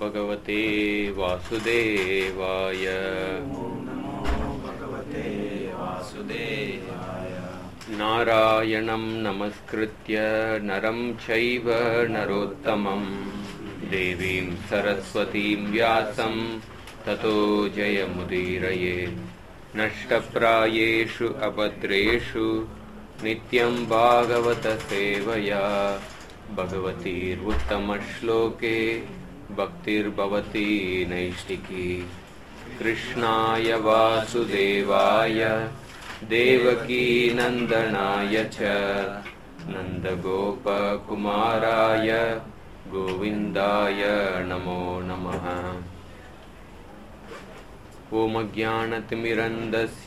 भगवते वासुदेवाय। नारायणं नमस्कृत्य नरं चैव नरोत्तमं देवीं सरस्वतीं व्यासं ततो जयमुदीरयेत्। नष्टप्रायेषु अभद्रेषु नित्यं भागवत सेवया भगवतीर्उत्तमश्लोके भक्तिर्भवती नैष्टिकी। कृष्णाय वासुदेवाय देवकी नंदनाय च नन्दगोपकुमाराय गोविन्दाय नमो नमः। ॐ अज्ञानतिमिरन्धस्य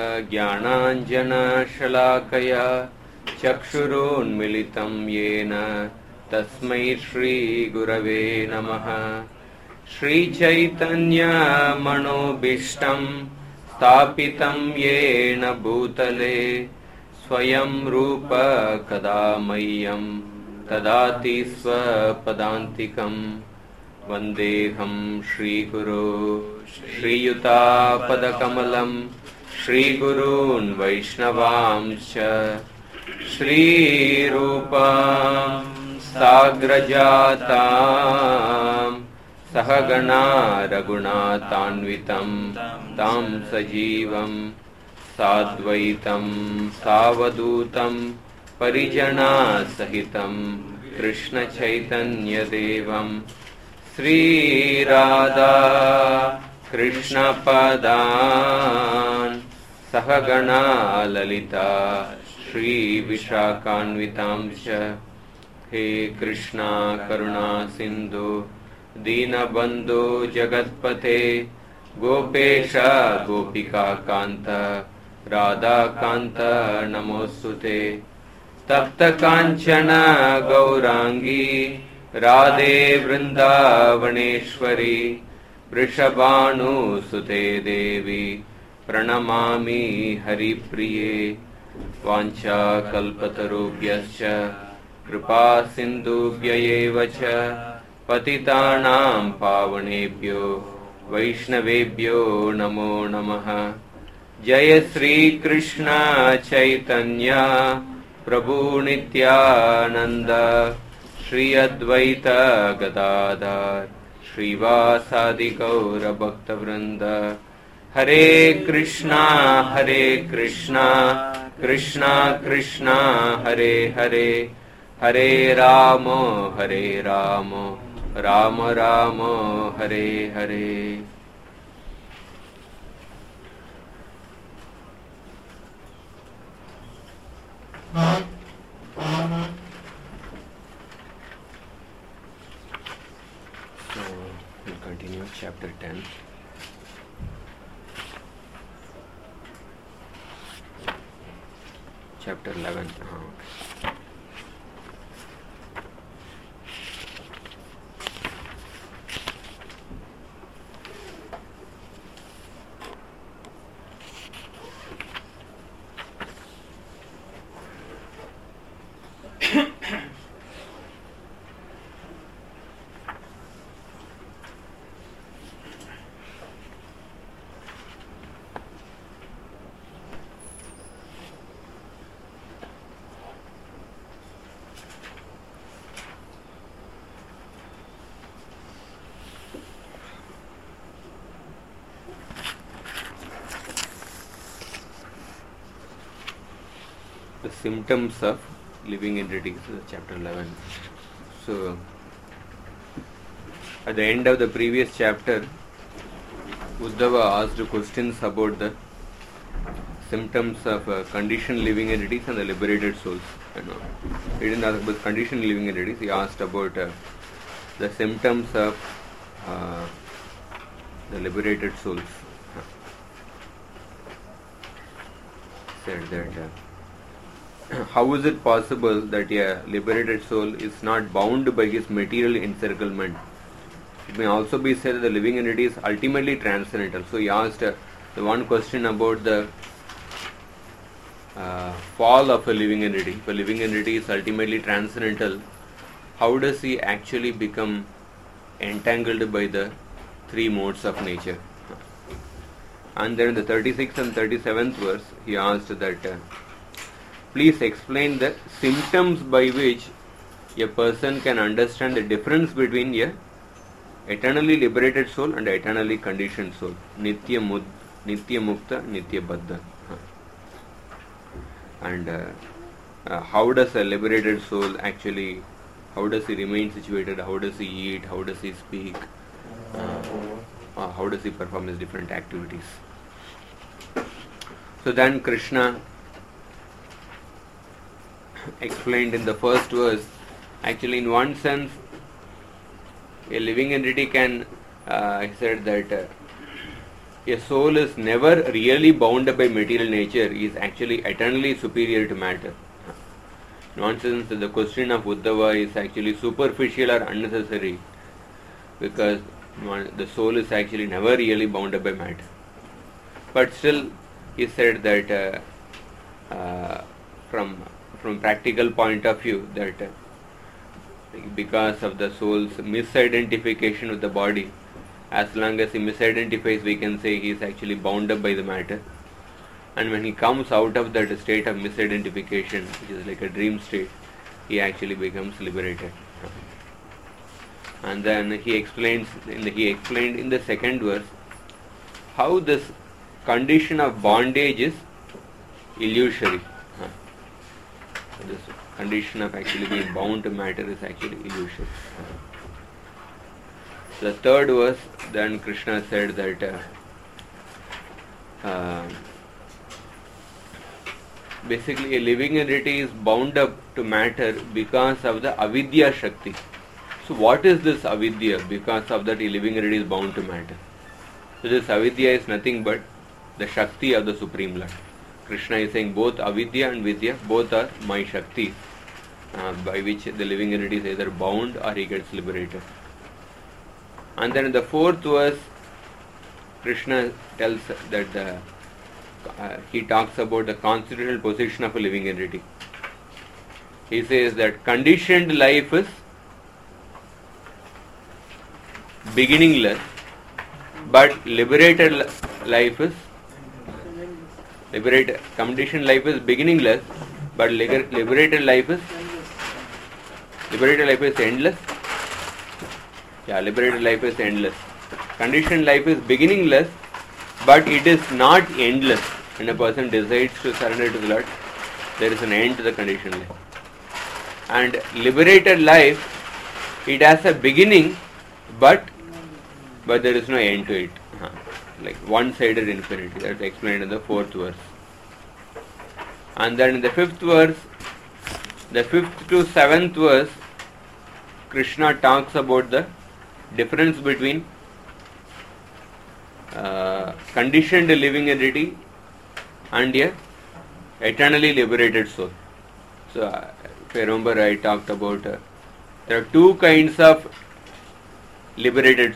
ज्ञानाञ्जनशलाकया चक्षुरुन्मिलितं येन तस्मै श्रीगुरवे नमः। श्रीचैतन्यमनोभीष्टं स्थापितं येन भूतले स्वयं रूप कदा मह्यं ददाति स्वपदान्तिकम्। वन्देऽहं श्रीगुरो श्रीयुतापदकमलं श्रीगुरून् वैष्णवांश्च श्रीरूपां साग्रजातां सहगणा रघुनाथान्वितं तं सजीवं साद्वैतं सावधूतं परिजनासहितं कृष्णचैतन्यदेवं श्रीराधा कृष्णपदान् सहगणा ललिता श्रीविशाखान्वितांश्च। हे कृष्णा करुणा सिन्धु दीनबन्धो जगत्पते गोपेश गोपिकान्त राधाकान्त नमोऽस्तुते। तप्तकाञ्चन गौरांगी राधे वृन्दावनेश्वरी वृषभानुसुते देवी प्रणमामि हरिप्रिये। वाञ्छाकल्पतरुभ्यश्च कृपा सिन्धुभ्य एव च पतितानां पावनेभ्यो वैष्णवेभ्यो नमो नमः। जय श्री कृष्ण चैतन्य प्रभु नित्यानंद श्री अद्वैत गदाधर श्रीवासादि गौर भक्तवृंद। हरे Krishna Krishna Krishna Hare Hare Hare Ram Ram Ram Hare Hare. So we'll continue chapter 10. Chapter 11. The symptoms of living entities, chapter 11. So, at the end of the previous chapter, Uddhava asked questions about the symptoms of conditioned living entities and the liberated souls. He didn't ask about conditioned living entities, he asked about the symptoms of the liberated souls. Said that how is it possible that a liberated soul is not bound by his material encirclement? It may also be said that the living entity is ultimately transcendental. So he asked the one question about the fall of a living entity. If a living entity is ultimately transcendental, how does he actually become entangled by the three modes of nature. And then in the 36th and 37th verse, he asked that, please explain the symptoms by which a person can understand the difference between a eternally liberated soul and eternally conditioned soul. Nitya Mukta, Nitya Baddha. And how does a liberated soul actually, how does he remain situated, how does he eat, how does he speak, how does he perform his different activities. So then Krishna explained in the first verse, actually in one sense, a living entity can, he said that a soul is never really bound by material nature, is actually eternally superior to matter. In one sense, the question of Uddhava is actually superficial or unnecessary, because the soul is actually never really bound by matter. But still, he said that from practical point of view, that because of the soul's misidentification with the body, as long as he misidentifies, we can say he is actually bound up by the matter. And when he comes out of that state of misidentification, which is like a dream state, he actually becomes liberated. And then he explained in the second verse how this condition of bondage is illusory. This condition of actually being bound to matter is actually illusory. The third verse, then Krishna said that basically a living entity is bound up to matter because of the avidya shakti. So what is this avidya? Because of that a living entity is bound to matter. So this avidya is nothing but the shakti of the Supreme Lord. Krishna is saying both avidya and vidya, both are my shakti, by which the living entity is either bound or he gets liberated. And then in the fourth verse, Krishna tells that he talks about the constitutional position of a living entity. He says that conditioned life is beginningless, but liberated life is conditioned life is beginningless, but liberated life is endless. Yeah, liberated life is endless. Conditioned life is beginningless, but it is not endless. When a person decides to surrender to the Lord, there is an end to the conditioned life. And liberated life, it has a beginning, but there is no end to it. Like one-sided infinity. That's explained in the fourth verse. And then in the fifth verse, the 5th to 7th verse, Krishna talks about the difference between conditioned living entity and a eternally liberated soul. So, if I remember, I talked about there are two kinds of liberated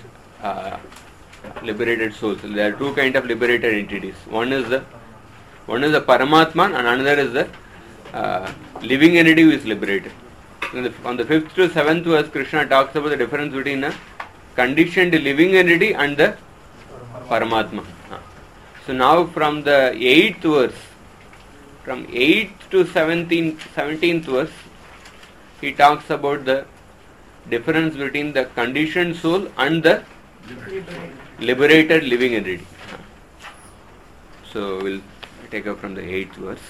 souls. There are two kinds of liberated entities. One is the Paramatman, and another is the living entity who is liberated. On the 5th to 7th verse, Krishna talks about the difference between a conditioned living entity and the Paramatma. So now from the 8th verse, from 8th to 17th verse, he talks about the difference between the conditioned soul and the liberated living entity. So we'll take up from the 8th verse.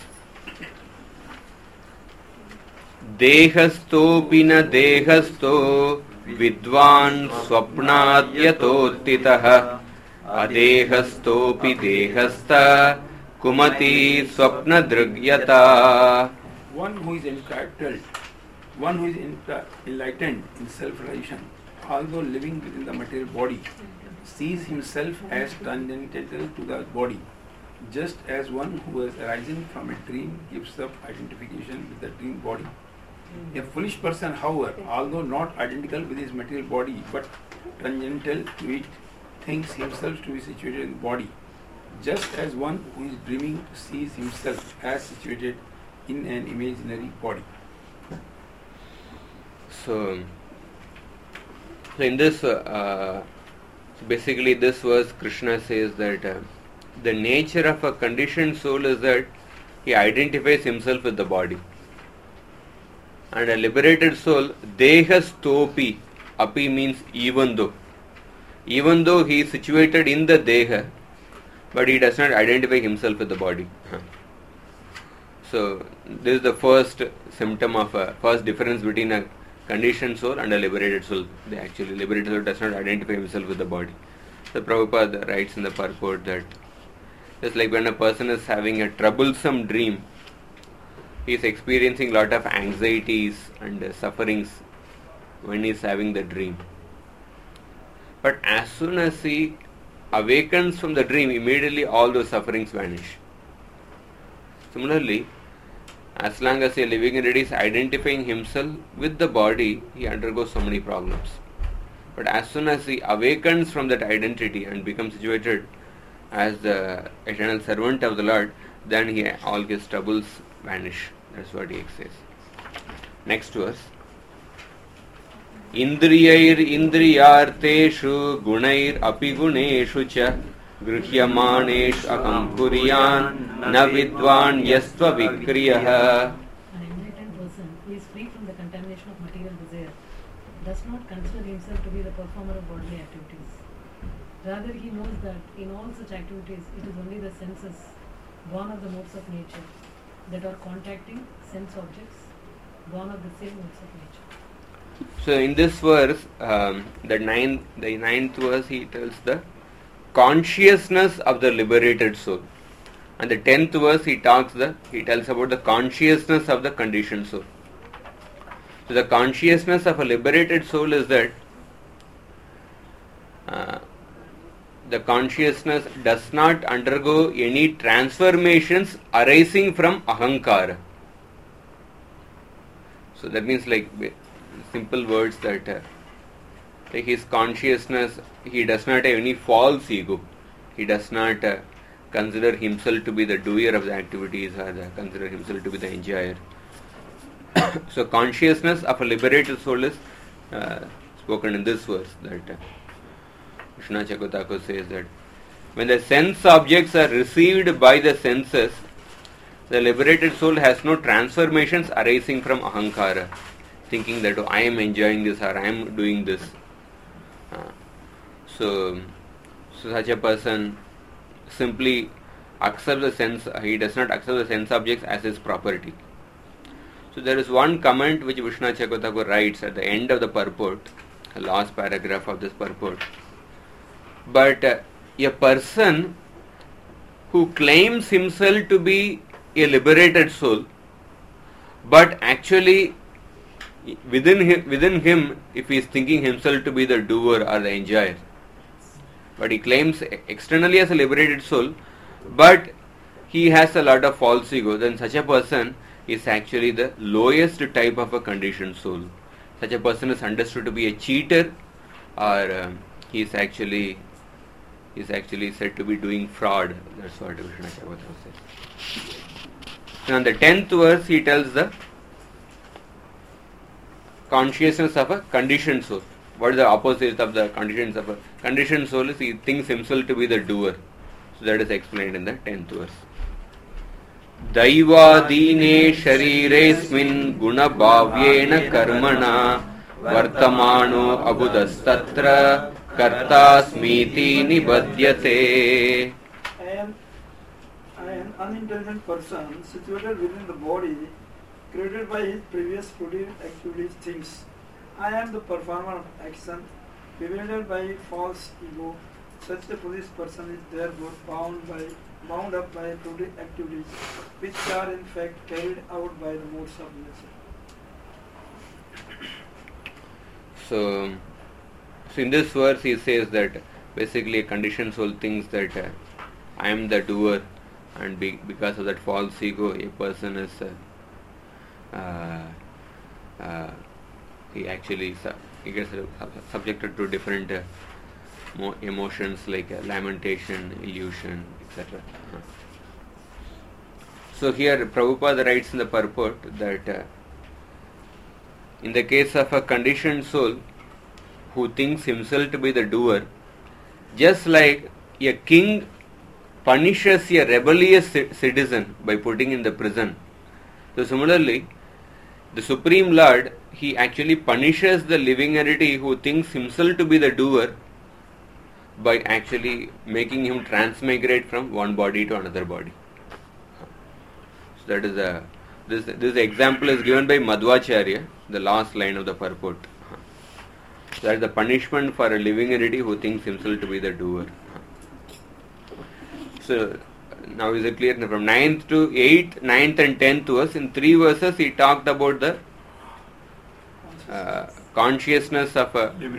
देहस्थोऽपि न देहस्थो विद्वान् स्वप्नाद्यतोत्थितः अदेहस्थोऽपि देहस्थ कुमति स्वप्नदृग्यता. One who is entitled, one who is enlightened in self-realization, although living within the material body, sees himself as transcendental to the body, just as one who is arising from a dream gives up identification with the dream body. A foolish person, however, although not identical with his material body but transcendental to it, thinks himself to be situated in the body, just as one who is dreaming sees himself as situated in an imaginary body. So, So in this, so basically this verse, Krishna says that the nature of a conditioned soul is that he identifies himself with the body. And a liberated soul, deha stopi, api means even though he is situated in the deha, but he does not identify himself with the body. So this is the first symptom of first difference between a conditioned soul and a liberated soul. The actually liberated soul does not identify himself with the body. So Prabhupada writes in the purport that just like when a person is having a troublesome dream, he is experiencing lot of anxieties and sufferings when he is having the dream. But as soon as he awakens from the dream, immediately all those sufferings vanish. Similarly, as long as a living entity is identifying himself with the body, he undergoes so many problems. But as soon as he awakens from that identity and becomes situated as the eternal servant of the Lord, then all his troubles vanish. That's what he says. Next verse. Indriyair indriyarteshu gunair apiguneshu cha Grihyamanesh akam kuryan na vidwan yastva vikriyah. An enlightened person who is free from the contamination of material desire does not consider himself to be the performer of bodily activities. Rather, he knows that in all such activities, it is only the senses, born of the modes of nature, that are contacting sense objects, born of the same modes of nature. So, in this verse, the ninth verse, he tells the consciousness of the liberated soul, and the 10th verse he tells about the consciousness of the conditioned soul. So the consciousness of a liberated soul is that the consciousness does not undergo any transformations arising from ahankara. So that means, like simple words, that like his consciousness, he does not have any false ego. He does not consider himself to be the doer of the activities or consider himself to be the enjoyer. So consciousness of a liberated soul is spoken in this verse, that Krishna Chaitanya says that when the sense objects are received by the senses, the liberated soul has no transformations arising from ahankara, thinking that I am enjoying this or I am doing this. So such a person simply accepts the sense, he does not accept the sense objects as his property. So there is one comment which Vishnu Chaitanya writes at the end of the purport, the last paragraph of this purport. But a person who claims himself to be a liberated soul, but actually within him, if he is thinking himself to be the doer or the enjoyer, but he claims externally as a liberated soul, but he has a lot of false ego, then such a person is actually the lowest type of a conditioned soul. Such a person is understood to be a cheater, or he is actually said to be doing fraud. That's what Vishnu Chaitanya says. So on the 10th verse, he tells the consciousness of a conditioned soul. What is the opposite of the conditions of a conditioned soul? Is he thinks himself to be the doer. So that is explained in the 10th verse. Daivadine shariresmin gunabhavyena karmana vartamano abudastatra kartasmiti nibhadyate. An unintelligent person situated within the body, created by his previous fruitive activities, thinks, I am the performer of action, bewildered by false ego. Such a foolish person is therefore bound up by fruitive activities, which are in fact carried out by the modes of nature. So in this verse he says that basically a conditioned soul thinks that I am the doer, and because of that false ego, a person is he gets subjected to different emotions like lamentation, illusion, etc. So here Prabhupada writes in the purport that in the case of a conditioned soul, who thinks himself to be the doer, just like a king punishes a rebellious citizen by putting in the prison. So similarly, the Supreme Lord, he actually punishes the living entity who thinks himself to be the doer by actually making him transmigrate from one body to another body. So that is this example is given by Madhvacharya, the last line of the purport. That is the punishment for a living entity who thinks himself to be the doer. So now is it clear? From 9th to 8th, 9th and 10th verse, in 3 verses he talked about the consciousness of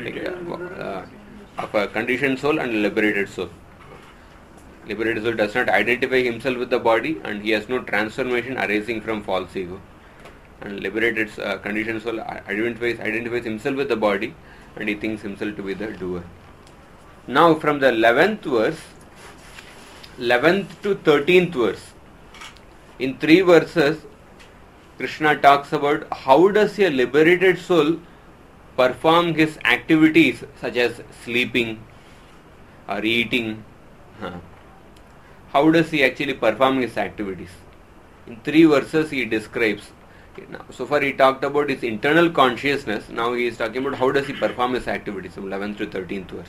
a conditioned soul and a liberated soul. Liberated soul does not identify himself with the body and he has no transformation arising from false ego. And liberated conditioned soul identifies himself with the body and he thinks himself to be the doer. Now from the 11th to 13th verse, in 3 verses, Krishna talks about how does a liberated soul perform his activities such as sleeping or eating. How does he actually perform his activities? In 3 verses he describes. Now, so far he talked about his internal consciousness. Now he is talking about how does he perform his activities from 11th to 13th verse.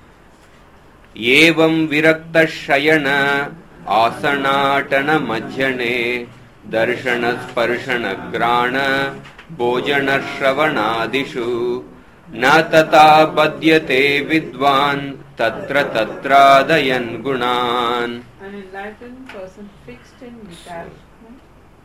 Evam virakta shayana asanatana majjane darshana sparshana grana bojana shravanadishu na tata badyate vidvan tatra tatradayan gunan. An enlightened person fixed in detachment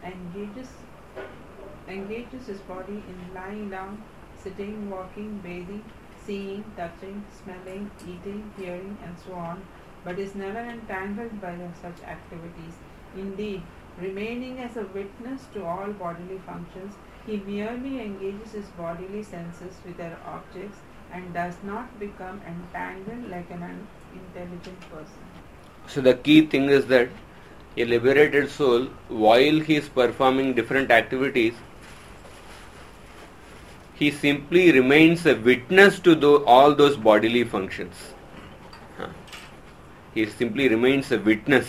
engages his body in lying down, sitting, walking, bathing, seeing, touching, smelling, eating, hearing, and so on, but is never entangled by such activities. Indeed, remaining as a witness to all bodily functions, he merely engages his bodily senses with their objects and does not become entangled like an unintelligent person. So the key thing is that a liberated soul, while he is performing different activities, he simply remains a witness to all those bodily functions. He simply remains a witness.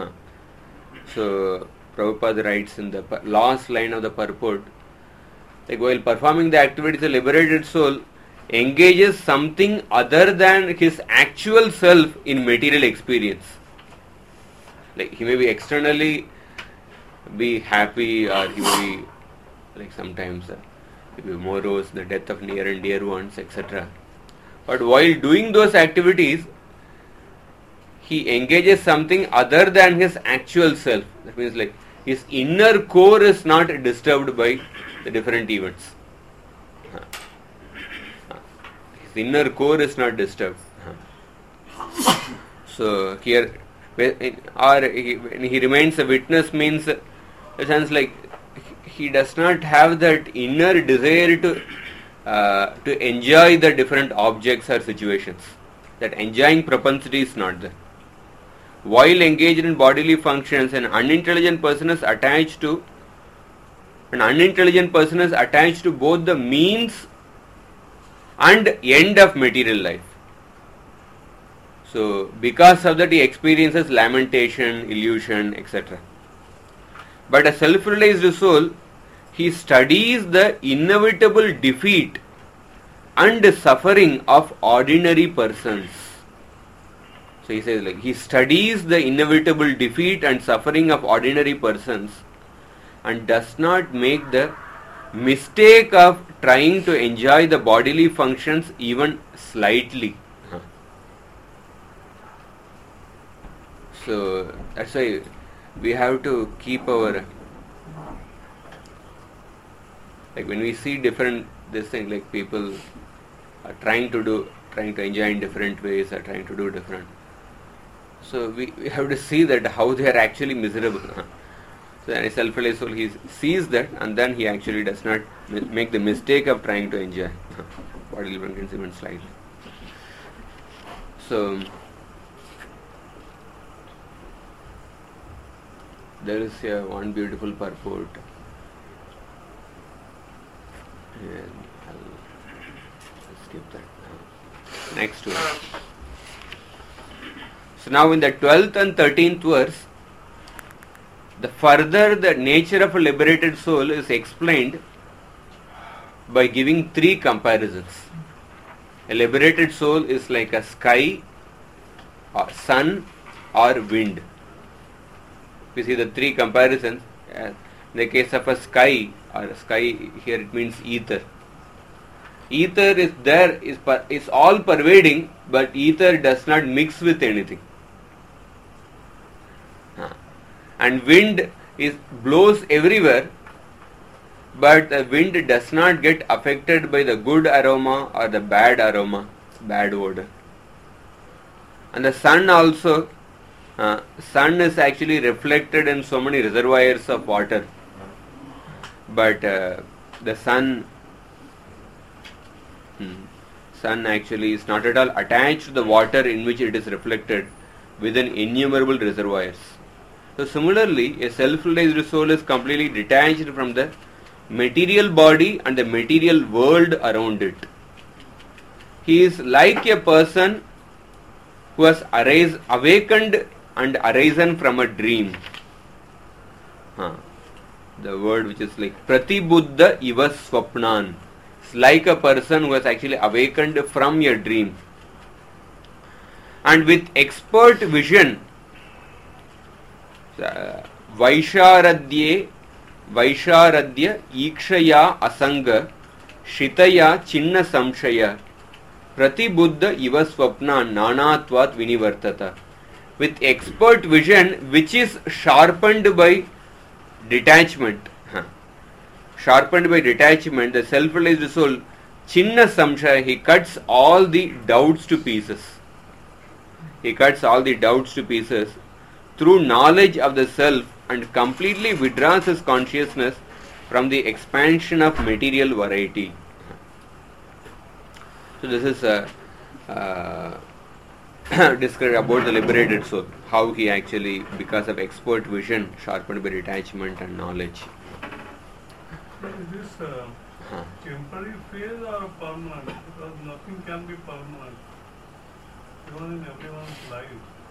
So Prabhupada writes in the last line of the purport, like while performing the activities, the liberated soul engages something other than his actual self in material experience. Like he may be externally be happy, or he may be like sometimes he may be morose, the death of near and dear ones, etc. But while doing those activities, he engages something other than his actual self. That means like his inner core is not disturbed by the different events. His inner core is not disturbed. So here, when he remains a witness means, in a sense like he does not have that inner desire to enjoy the different objects or situations. That enjoying propensity is not there. While engaged in bodily functions, an unintelligent person is attached to both the means and end of material life. So because of that he experiences lamentation, illusion, etc. But a self-realized soul, he studies the inevitable defeat and suffering of ordinary persons. So he says like he studies the inevitable defeat and suffering of ordinary persons and does not make the mistake of trying to enjoy the bodily functions even slightly. So that's why we have to keep our, like when we see different this thing, like people are trying to enjoy in different ways, are trying to do different. So we have to see that how they are actually miserable. So a self-realized soul, he sees that and then he actually does not make the mistake of trying to enjoy bodily functions even slightly. So there is one beautiful purport. And I'll skip that now. Next verse. So now in the 12th and 13th verse, the nature of a liberated soul is explained by giving three comparisons. A liberated soul is like a sky, or sun, or wind. We see the three comparisons. In the case of a sky, here it means ether. Ether is there, is all pervading, but ether does not mix with anything. And wind blows everywhere, but the wind does not get affected by the good aroma or the bad aroma, bad odor. And the sun also, sun is actually reflected in so many reservoirs of water, but the sun actually is not at all attached to the water in which it is reflected within innumerable reservoirs. So similarly, a self-realized soul is completely detached from the material body and the material world around it. He is like a person who has awakened and arisen from a dream. The word which is like Pratibuddha iva swapnan. It's like a person who has actually awakened from a dream. And with expert vision, Vaisharadya Ikshaya Asanga Shitaya Chinna Samshaya Pratibuddha iva swapna nanatvat vinivartata. With expert vision which is sharpened by detachment. The self-realized soul, Chinna Samshaya, he cuts all the doubts to pieces. Through knowledge of the self, and completely withdraws his consciousness from the expansion of material variety. So this is described about the liberated soul, how he actually, because of expert vision, sharpened by detachment and knowledge. Is this temporary phase or permanent? Because nothing can be permanent, even in everyone's life.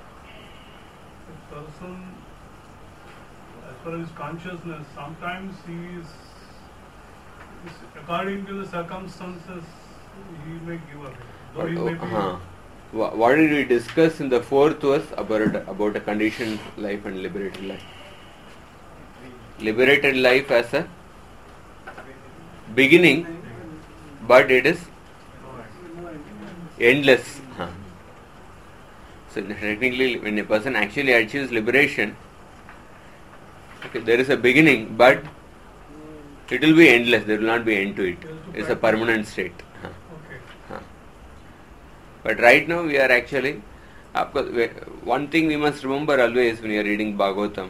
A person, as far as consciousness, sometimes he is according to the circumstances, he may give up. Though he may be. What did we discuss in the 4th verse about a conditioned life and liberated life? Liberated life as a beginning, but it is endless. So technically, when a person actually achieves liberation, there is a beginning, but it will be endless. There will not be end to it. It's a permanent state. But right now we are actually, one thing we must remember always when we are reading Bhagavatam,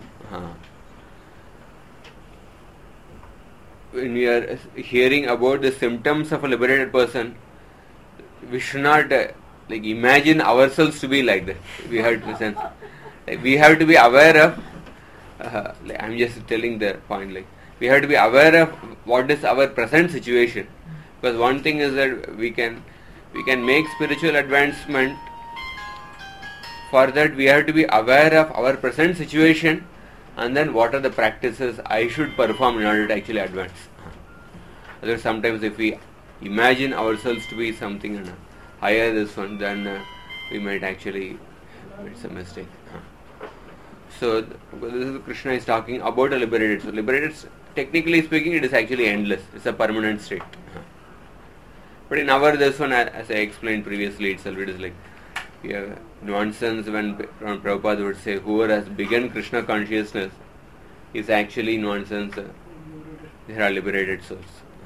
when we are hearing about the symptoms of a liberated person, we should not imagine ourselves to be like that. We have to be aware of, I'm just telling the point, we have to be aware of what is our present situation. Because one thing is that we can make spiritual advancement. For that we have to be aware of our present situation, and then what are the practices I should perform in order to actually advance. Otherwise, sometimes if we imagine ourselves to be something higher this one, then we might actually make some mistake. So this is Krishna is talking about a liberated. So liberated, technically speaking, it is actually endless. It's a permanent state. But in our this one, as I explained previously itself, it is like we have nonsense when Prabhupada would say whoever has begun Krishna consciousness is actually nonsense. There are liberated souls.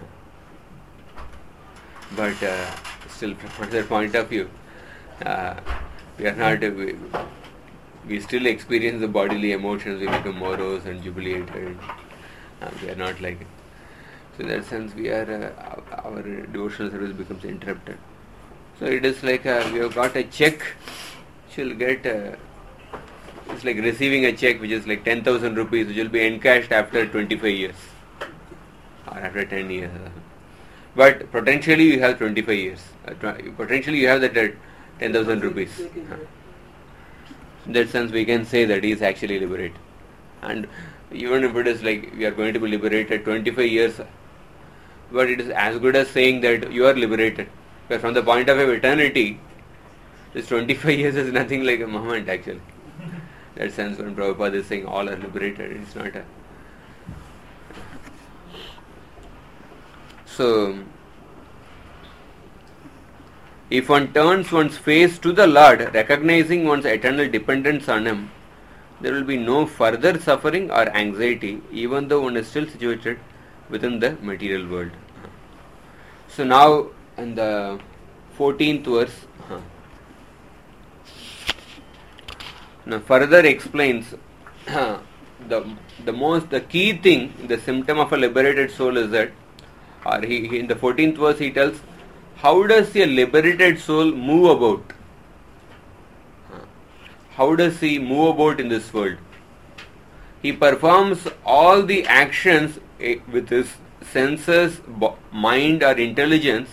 But still, from their point of view, we are not. We still experience the bodily emotions. We become morose and jubilated. We are not like it. So in that sense, we are our devotional service becomes interrupted. So it is like we have got a check. She'll get. It's like receiving a check which is like 10,000 rupees, which will be encashed after 25 years or after 10 years. but potentially you have 25 years. Potentially you have that 10,000 rupees. In that sense, we can say that he is actually liberated. And even if it is like we are going to be liberated 25 years, but it is as good as saying that you are liberated. But from the point of view of eternity, this 25 years is nothing like a moment actually. That sense, when Prabhupada is saying all are liberated, it's not a. So, if one turns one's face to the Lord, recognizing one's eternal dependence on Him, there will be no further suffering or anxiety, even though one is still situated within the material world. So now, in the 14th verse, now further explains the key thing, the symptom of a liberated soul is that, or he in the 14th verse he tells, how does a liberated soul move about? How does he move about in this world? He performs all the actions with his senses, mind or intelligence,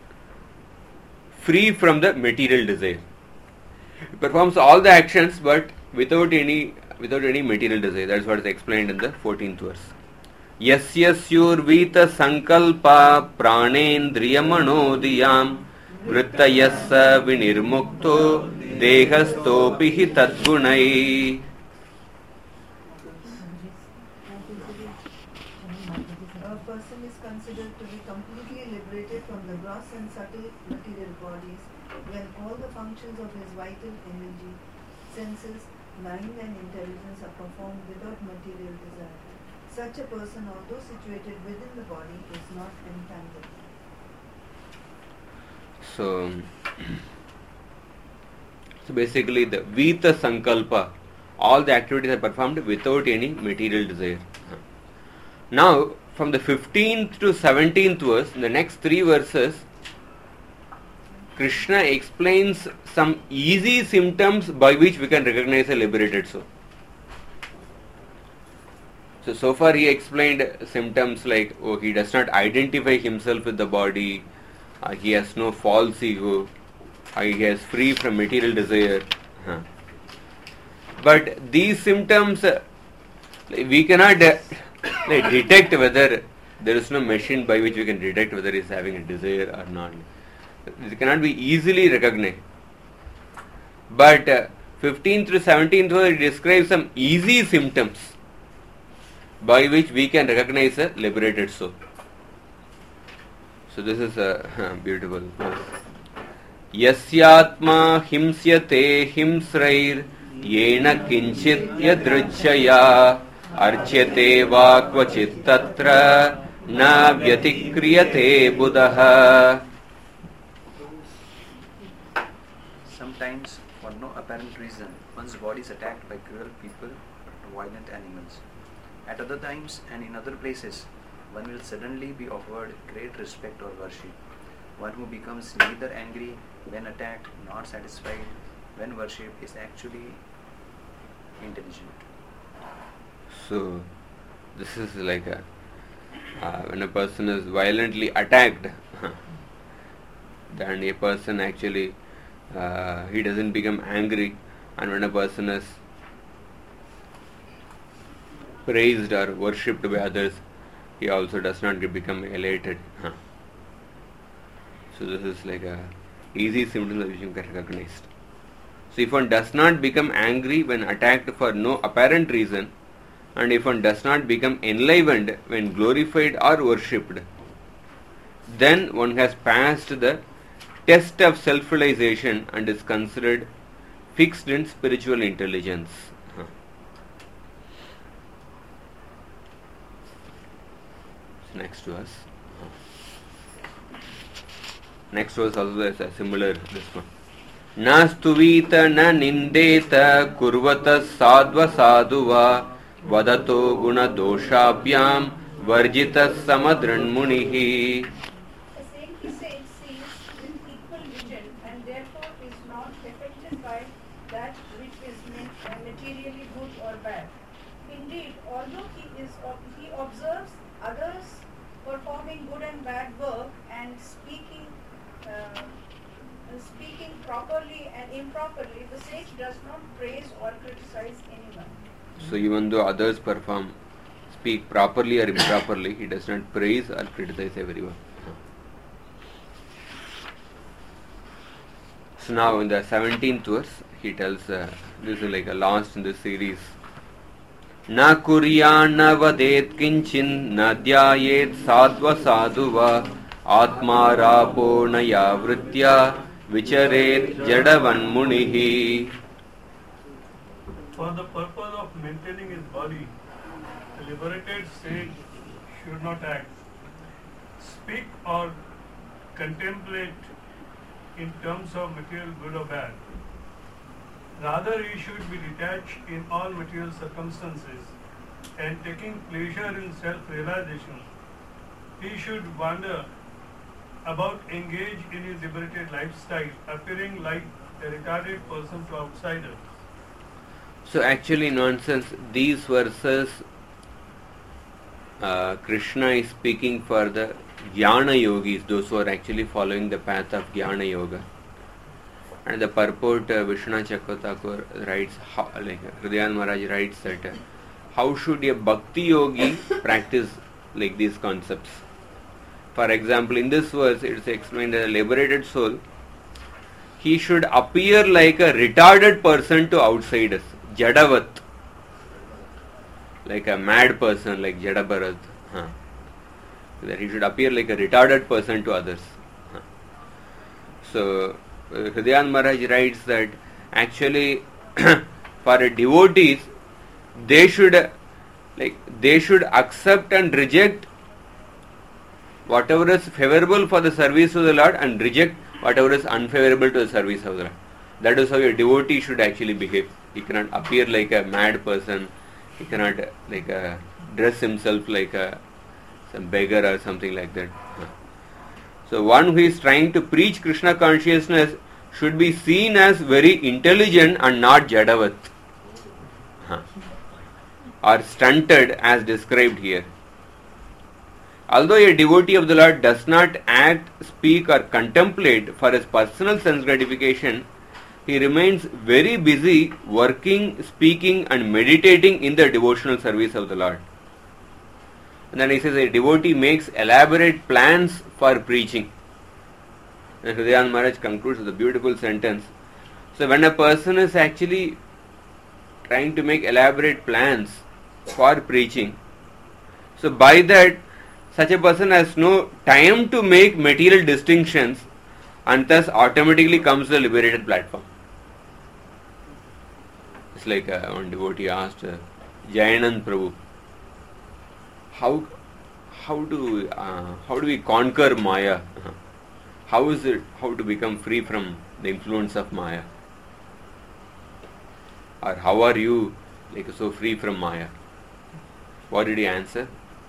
free from the material desire. He performs all the actions but without any material desire. That's what is explained in the 14th verse. Yasya syurvita sankalpa pranendriyamanodiyam vrittayassa vinirmukto dehastopihi tadgunai. A person is considered to be completely liberated from the gross and subtle material bodies when all the functions of his vital energy, senses, mind and intelligence are performed without material desire. Such a person, although situated within the body, is not entangled. So basically the Vita Sankalpa, all the activities are performed without any material desire. Now from the 15th to 17th verse, in the next 3 verses, Krishna explains some easy symptoms by which we can recognize a liberated soul. So far he explained symptoms like, he does not identify himself with the body, he has no false ego, he is free from material desire. But these symptoms, we cannot detect whether there is no machine by which we can detect whether he is having a desire or not. It cannot be easily recognized. But 15th to 17th verse, it describes some easy symptoms by which we can recognize a liberated soul. So this is a beautiful verse. Yasyatma himsyate himsrair yena kinchit yadruchaya archyate va kvachit tatra na vyatikriyate buddha. Sometimes, for no apparent reason, one's body is attacked by cruel people or violent animals. At other times and in other places, one will suddenly be offered great respect or worship. One who becomes neither angry when attacked nor satisfied when worshipped is actually intelligent. So, this is like when a person is violently attacked, then a person actually he doesn't become angry, and when a person is praised or worshipped by others, he also does not become elated. So this is like a easy symptom that you can recognize. So if one does not become angry when attacked for no apparent reason, and if one does not become enlivened when glorified or worshipped, then one has passed the test of self-realization and is considered fixed in spiritual intelligence. Next verse. Next verse also is a similar this one. Na stuvita na nindeta kurvata sadva sadhuva vadato guna doshabhyam varjita samadranmunihi. The saintly sage sees with equal vision and therefore is not affected by that which is materially good or bad. Indeed, although he observes others performing good and bad work and and speaking properly and improperly, the sage does not praise or criticize anyone. So even though others speak properly or improperly, he does not praise or criticize everyone. So now in the 17th verse, he tells, this is like a last in this series. Na kuryana vadet kinchin na dhyayet sadva sadhuva atma rapo naya vritya vicharet jadavan munihi. For the purpose of maintaining his body, the liberated sage should not act, speak or contemplate in terms of material good or bad. Rather, he should be detached in all material circumstances and taking pleasure in self-realization. He should wander about, engage in his liberated lifestyle, appearing like a retarded person to outsiders. So actually, in one sense, these verses, Krishna is speaking for the Jnana yogis, those who are actually following the path of Jnana yoga. And the purport, Vishwanath Chakravarti writes, Hridayan Maharaj writes that how should a bhakti yogi practice like these concepts? For example, in this verse, it is explained that a liberated soul, he should appear like a retarded person to outsiders, Jadavat, like a mad person, like Jadabharat. That he should appear like a retarded person to others. So, Hridayan Maharaj writes that actually for devotees, they should accept and reject whatever is favorable for the service of the Lord and reject whatever is unfavorable to the service of the Lord. That is how a devotee should actually behave. He cannot appear like a mad person. He cannot dress himself like some beggar or something like that. So one who is trying to preach Krishna consciousness should be seen as very intelligent and not Jadavat or stunted as described here. Although a devotee of the Lord does not act, speak or contemplate for his personal sense gratification, he remains very busy working, speaking and meditating in the devotional service of the Lord. And then he says a devotee makes elaborate plans for preaching. And Hridayan Maharaj concludes with a beautiful sentence. So when a person is actually trying to make elaborate plans for preaching, so by that such a person has no time to make material distinctions and thus automatically comes to the liberated platform. It's like one devotee asked Jayanand Prabhu, how do we conquer Maya? How to become free from the influence of Maya? Or how are you so free from Maya? What did he answer?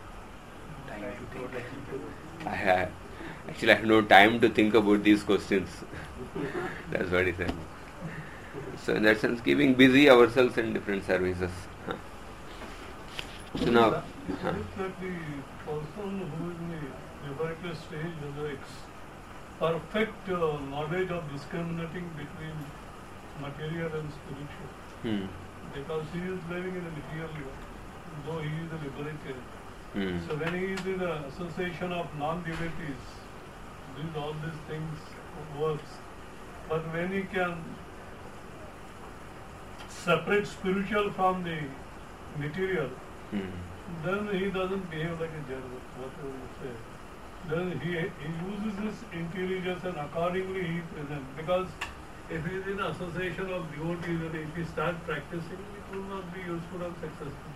I have no time to think about these questions. That's what he said. So in that sense, keeping busy ourselves in different services. So now, that the person who is in the liberated stage has perfect knowledge of discriminating between material and spiritual. Because he is living in a material world, though he is a liberated. So when he is in the association of non-devotees, all these things works. But when he can separate spiritual from the material, then he doesn't behave like a Jadava, whatever you say. Then he uses his intelligence and accordingly he presents. Because if he is in association of devotees and if he starts practicing, it will not be useful and successful.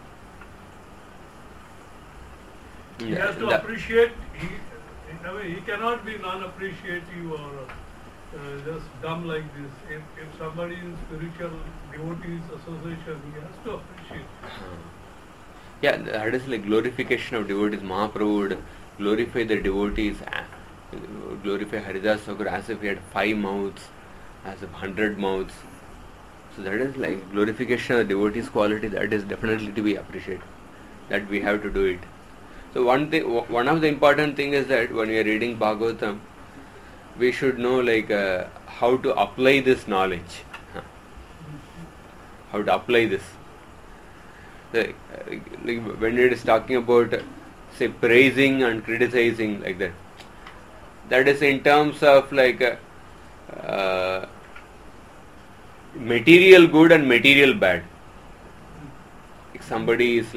He has to appreciate, he cannot be non-appreciative or just dumb like this. If somebody in spiritual devotees association, he has to appreciate. Yeah, that is like glorification of devotees. Mahaprabhu would glorify the devotees, glorify Haridas Thakur as if he had 5 mouths, as if 100 mouths. So that is like glorification of the devotees' quality. That is definitely to be appreciated. That we have to do it. So one of the important thing is that when we are reading Bhagavatam, we should know how to apply this knowledge. How to apply this. When it is talking about, say, praising and criticizing like that, that is in terms of material good and material bad. If somebody is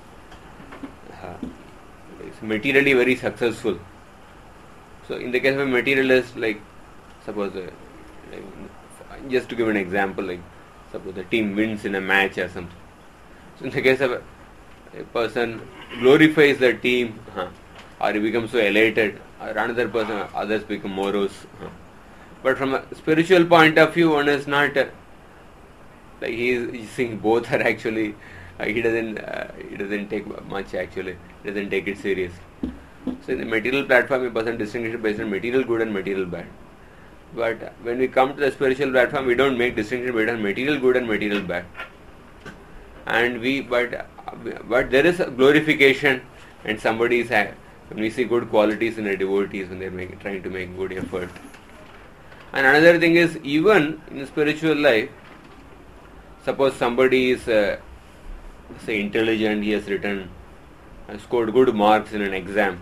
materially very successful, so in the case of a materialist, suppose just to give an example, suppose the team wins in a match or something. So in the case of a person glorifies the team, or he becomes so elated, or another person, others become morose. But from a spiritual point of view, one is not he's seeing both are actually he doesn't take much actually. He doesn't take it serious. So in the material platform, a person distinguishes based on material good and material bad. But when we come to the spiritual platform, we don't make distinction between material good and material bad. And but there is a glorification, and somebody is when we see good qualities in the devotees when they're trying to make good effort. And another thing is, even in spiritual life, suppose somebody is say intelligent, he has scored good marks in an exam,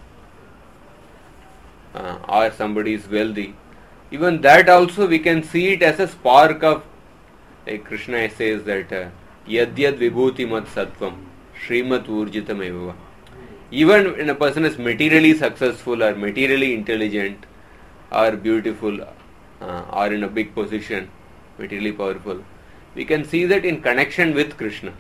or somebody is wealthy. Even that also we can see it as a spark of, like Krishna says that yadyad vibhuti mat sattvam shrimat urjitam eva. Even when a person is materially successful or materially intelligent or beautiful or in a big position, materially powerful, we can see that in connection with Krishna.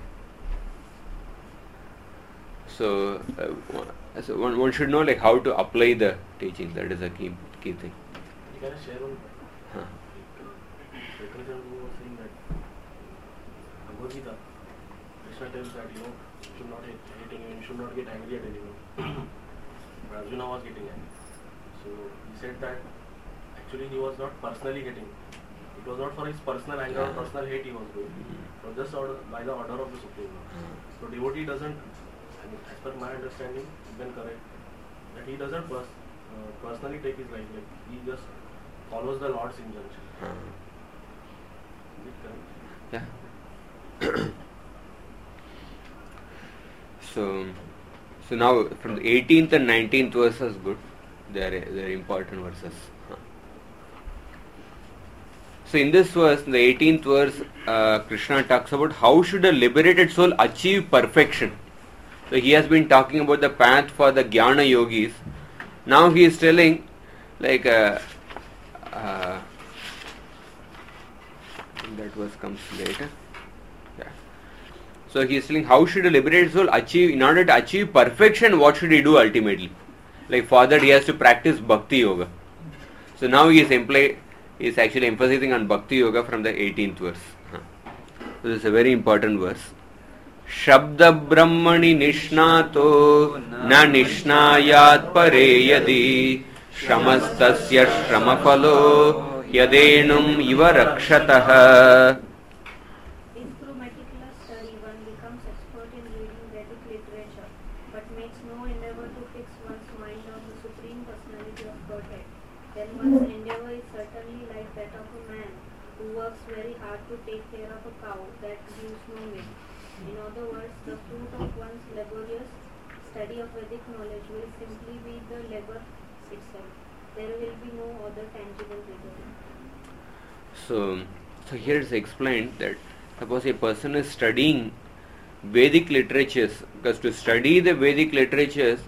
So, one should know how to apply the teaching. That is a key thing. Can I share one? Krishna was saying that Bhagavad Gita, Krishna tells that you should not hate anyone, you should not get angry at anyone. But Arjuna was getting angry. So he said that actually he was not personally getting. It was not for his personal anger or personal hate he was doing. It was just by the order of the Supreme Lord. So devotee doesn't, as per my understanding, it's been correct, that he doesn't personally take his life. He just follows the Lord's injunction. Is it correct? Yeah. So now from the 18th and 19th verses, good. They are important verses. So in this verse, in the 18th verse, Krishna talks about how should a liberated soul achieve perfection. So he has been talking about the path for the Jnana yogis. Now he is telling that verse comes later. Yeah. So he is telling how should a liberated soul achieve, in order to achieve perfection, what should he do ultimately? For that he has to practice Bhakti Yoga. So now he is actually emphasizing on Bhakti Yoga from the 18th verse. So this is a very important verse. Shabda Brahmani Nishnato Na Nishnayat Pare Yadi Shramastasya Shramafalo Yadenum Iva Rakshataha. If through meticulous study one becomes expert in reading Vedic literature, but makes no endeavor to fix one's mind on the Supreme Personality of Godhead, then one's endeavor is certainly like that of a man who works very hard to take care of a cow that gives no milk. In other words, the fruit of one's laborious study of Vedic knowledge will simply be the labor itself. There will be no other tangible result. So here it's explained that suppose a person is studying Vedic literatures, because to study the Vedic literatures,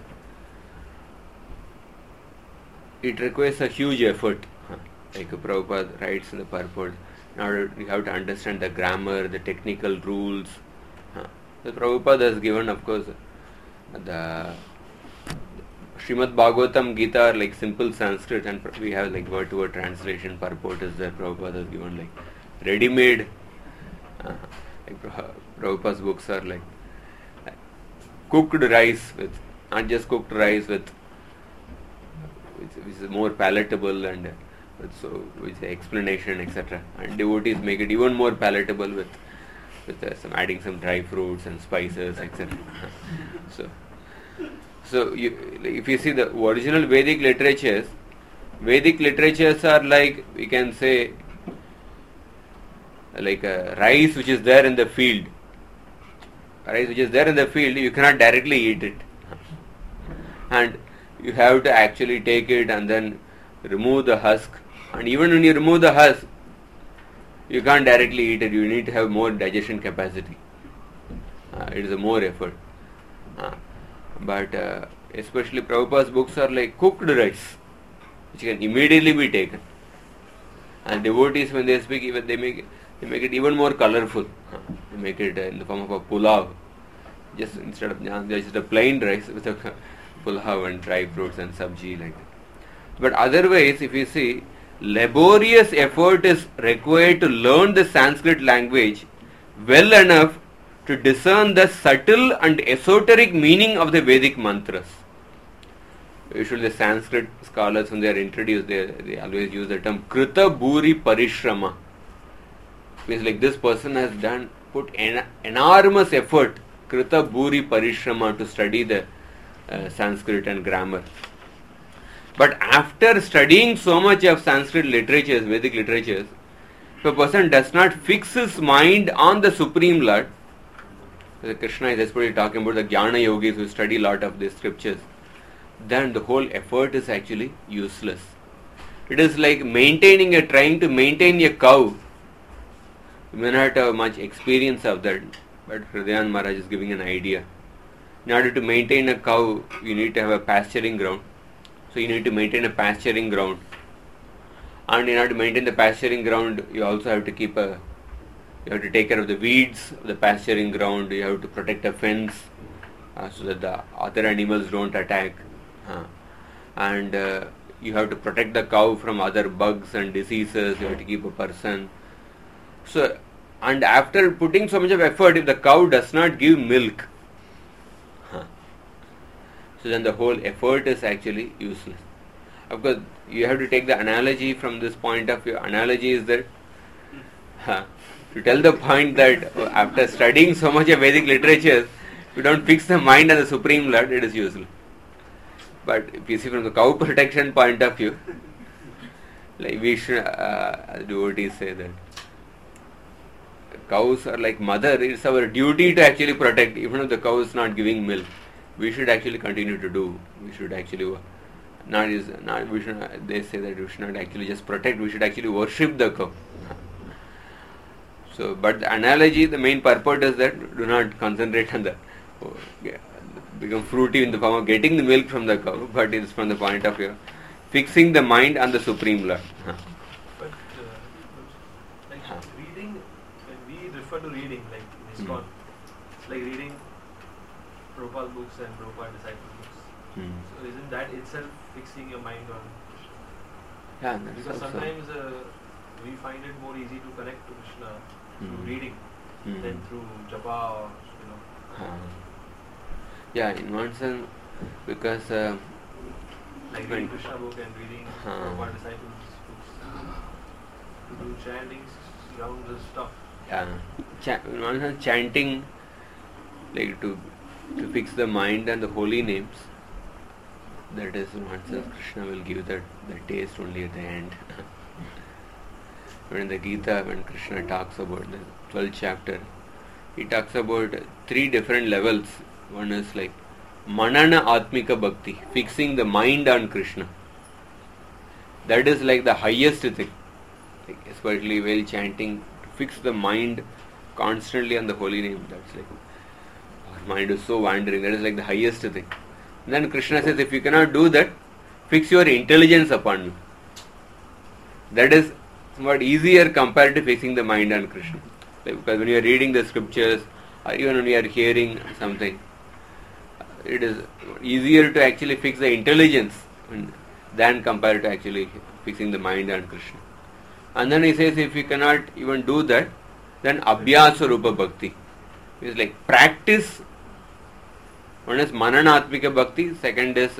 it requires a huge effort. Like Prabhupada writes in the purport, in order you have to understand the grammar, the technical rules. The Prabhupada has given, of course, the Srimad Bhagavatam Gita are simple Sanskrit, and we have word to word translation. Purport is there. Prabhupada has given ready-made. Prabhupada's books are cooked rice with, not just cooked rice with which is more palatable and with explanation, etc. And devotees make it even more palatable with adding some dry fruits and spices, etc. So, if you see the original Vedic literatures are like, we can say, like a rice which is there in the field. Rice which is there in the field, you cannot directly eat it. And you have to actually take it and then remove the husk. And even when you remove the husk, you can't directly eat it. You need to have more digestion capacity. It is a more effort. But especially Prabhupada's books are like cooked rice, which can immediately be taken. And devotees, when they speak, even they make it even more colorful. They make it in the form of a pulav, just instead of just a plain rice with a pulav and dry fruits and sabji like that. But otherwise, if you see, laborious effort is required to learn the Sanskrit language well enough to discern the subtle and esoteric meaning of the Vedic mantras. Usually the Sanskrit scholars, when they are introduced, they always use the term Krita Bhuri Parishrama. It's like this person has put enormous effort, Krita Bhuri Parishrama, to study the Sanskrit and grammar. But after studying so much of Sanskrit literatures, Vedic literatures, if a person does not fix his mind on the Supreme Lord, Krishna is especially talking about the Jnana Yogis who study a lot of these scriptures, then the whole effort is actually useless. It is like trying to maintain a cow. You may not have much experience of that, but Hridayan Maharaj is giving an idea. In order to maintain a cow, you need to have a pasturing ground. So you need to maintain a pasturing ground. And in order to maintain the pasturing ground, you also have to you have to take care of the weeds of the pasturing ground. You have to protect a fence so that the other animals don't attack. And you have to protect the cow from other bugs and diseases. You have to keep a person. So, and after putting so much of effort, if the cow does not give milk, so then the whole effort is actually useless. Of course, you have to take the analogy from this point of view. Analogy is that to tell the point that after studying so much of Vedic literature, if you don't fix the mind on the Supreme Lord, it is useless. But if you see from the cow protection point of view, like we should, devotees say that cows are like mother. It's our duty to actually protect, even if the cow is not giving milk. We should actually continue to do. We should actually they say that we should not actually just protect. We should actually worship the cow. So, but the analogy, the main purport is that do not concentrate on become fruity in the form of getting the milk from the cow, but it is from the point of view fixing the mind on the Supreme Lord. But reading, when we refer to reading, like in ISKCON, it's like reading Prabhupada books and Prabhupada disciple books. So isn't that itself fixing your mind on Krishna? Yeah, that's because also. Sometimes we find it more easy to connect to Krishna through reading than through japa or Yeah, in one sense, because like reading Krishna book and reading Prabhupada disciples books, to do chanting around this stuff. Yeah, in one sense, chanting, like to fix the mind and the holy names. That is, in one sense, Krishna will give the taste only at the end. When in the Gita, when Krishna talks about the 12th chapter, he talks about 3 different levels. One is like Manana Atmika Bhakti, fixing the mind on Krishna. That is like the highest thing. Like especially while chanting, to fix the mind constantly on the holy name. That's like, our mind is so wandering. That is like the highest thing. And then Krishna says, if you cannot do that, fix your intelligence upon me. That is somewhat easier compared to fixing the mind on Krishna. Like, because when you are reading the scriptures, or even when you are hearing something, it is easier to actually fix the intelligence than compared to actually fixing the mind on Krishna. And then he says, if you cannot even do that, then Abhyasa Rupa Bhakti. It's like practice. One is Mananatmika Bhakti, second is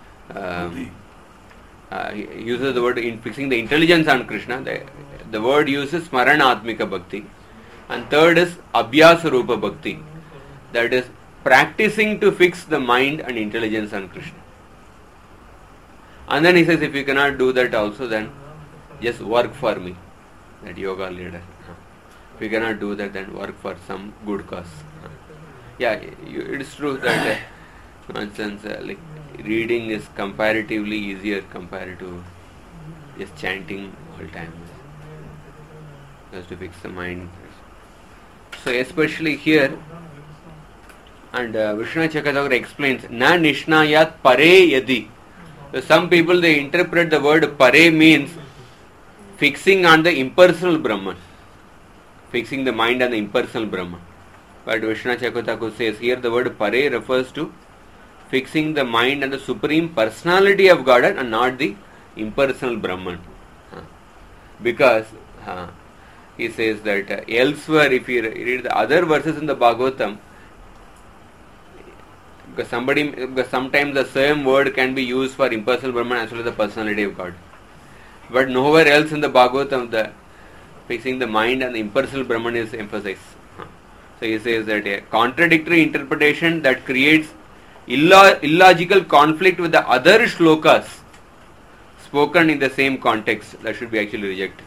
he uses the word in fixing the intelligence on Krishna. The word uses Smaranatmika Bhakti. And third is Abhyasa Rupa Bhakti. That is practicing to fix the mind and intelligence on Krishna. And then he says, if you cannot do that also, then just work for me, that yoga leader. If you cannot do that, then work for some good cause. Yeah, it is true that nonsense, like reading is comparatively easier compared to just chanting all time. Just to fix the mind. So especially here, and Vishwanath Chakravarti explains, na nishnayat pare yadi. So some people, they interpret the word pare means fixing on the impersonal Brahman, fixing the mind on the impersonal Brahman. But Vishwanath Chakravarti says here the word pare refers to fixing the mind on the supreme personality of Godhead and not the impersonal Brahman. Because he says that elsewhere, if you read the other verses in the Bhagavatam, because sometimes the same word can be used for impersonal Brahman as well as the personality of God. But nowhere else in the Bhagavatam the fixing the mind and the impersonal Brahman is emphasized. So he says that a contradictory interpretation that creates illogical conflict with the other shlokas spoken in the same context, that should be actually rejected.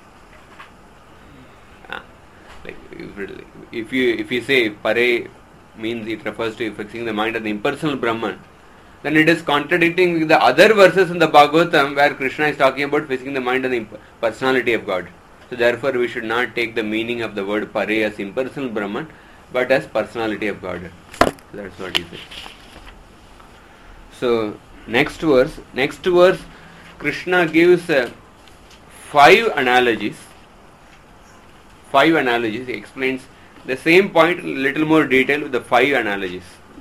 Like if you say pare means it refers to fixing the mind and the impersonal Brahman, then it is contradicting with the other verses in the Bhagavatam where Krishna is talking about fixing the mind and the personality of God. So therefore we should not take the meaning of the word pare as impersonal Brahman, but as personality of God. So that's what he said. So next verse, Krishna gives 5 analogies. He explains the same point in a little more detail with the 5 analogies.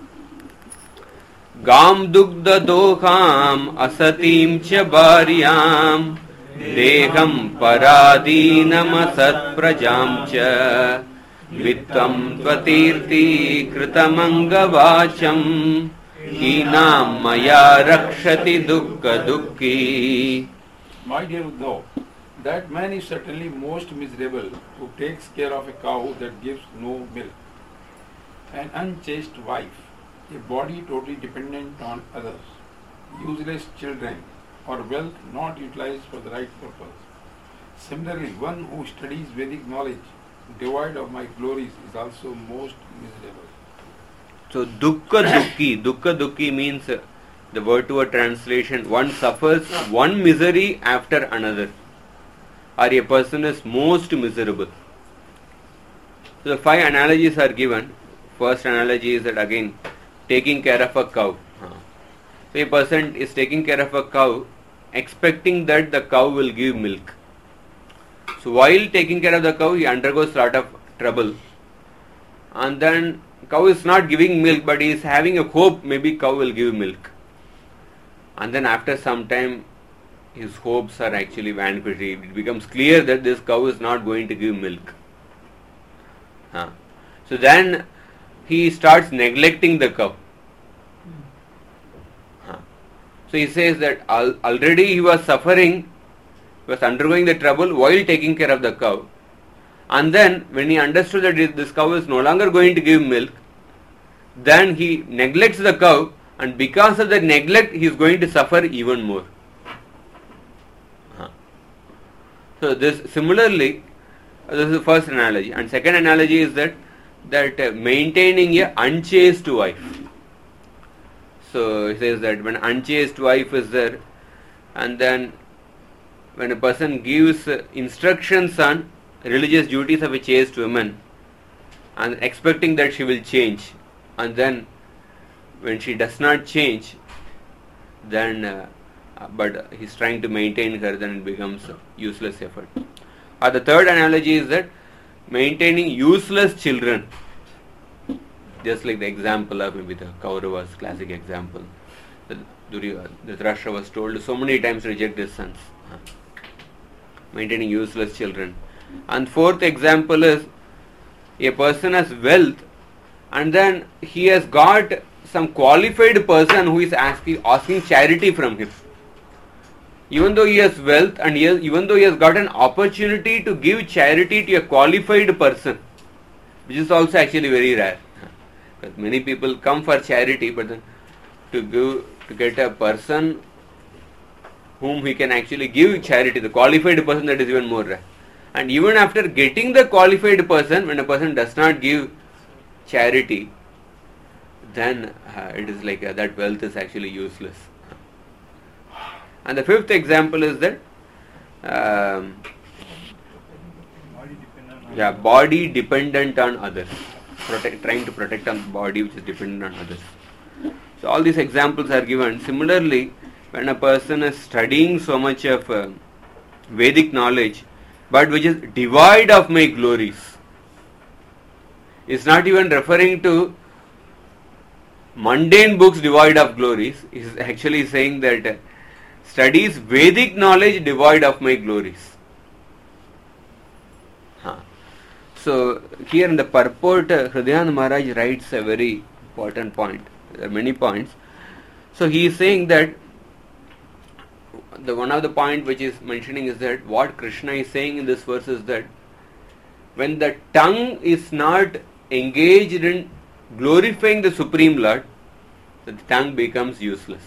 Gam dugda dokham asatim cha bharyam deham paradinam asat prajam cha vittam tvatirti kritamanga vacham hinam maya rakshati dukkha dukki. My dear Uddhav, that man is certainly most miserable who takes care of a cow that gives no milk, an unchaste wife, a body totally dependent on others, useless children, or wealth not utilized for the right purpose. Similarly, one who studies Vedic knowledge, devoid of my glories, is also most miserable. So, dukkha dukki means the word to a translation, one suffers one misery after another, or a person is most miserable. So the 5 analogies are given. First analogy is that again, taking care of a cow. So a person is taking care of a cow, expecting that the cow will give milk. So while taking care of the cow, he undergoes a lot of trouble. And then cow is not giving milk, but he is having a hope maybe cow will give milk. And then after some time, his hopes are actually vanquished. It becomes clear that this cow is not going to give milk. So then he starts neglecting the cow. So he says that already he was suffering, he was undergoing the trouble while taking care of the cow. And then when he understood that this cow is no longer going to give milk, then he neglects the cow, and because of the neglect he is going to suffer even more. So this similarly, this is the first analogy, and second analogy is that maintaining a unchaste wife. So he says that when unchaste wife is there, and then when a person gives instructions on religious duties of a chaste woman, and expecting that she will change, and then when she does not change, then but he's trying to maintain her, then it becomes useless effort. Or the third analogy is that maintaining useless children, just like the example of maybe the Kauravas, classic example. Dhritarashtra was told so many times to reject his sons. Maintaining useless children. And fourth example is a person has wealth, and then he has got some qualified person who is asking charity from him. Even though he has wealth and even though he has got an opportunity to give charity to a qualified person, which is also actually very rare. Because many people come for charity, but then to get a person whom he can actually give charity, the qualified person, that is even more rare. And even after getting the qualified person, when a person does not give charity, then it is like that wealth is actually useless. And the fifth example is that body dependent on others, trying to protect a body which is dependent on others. So all these examples are given. Similarly, when a person is studying so much of Vedic knowledge, but which is devoid of my glories, is not even referring to mundane books devoid of glories, is actually saying that studies Vedic knowledge devoid of my glories. So here in the purport, Hridayananda Maharaj writes a very important point. There are many points. So he is saying that the one of the point which is mentioning is that what Krishna is saying in this verse is that when the tongue is not engaged in glorifying the Supreme Lord, the tongue becomes useless.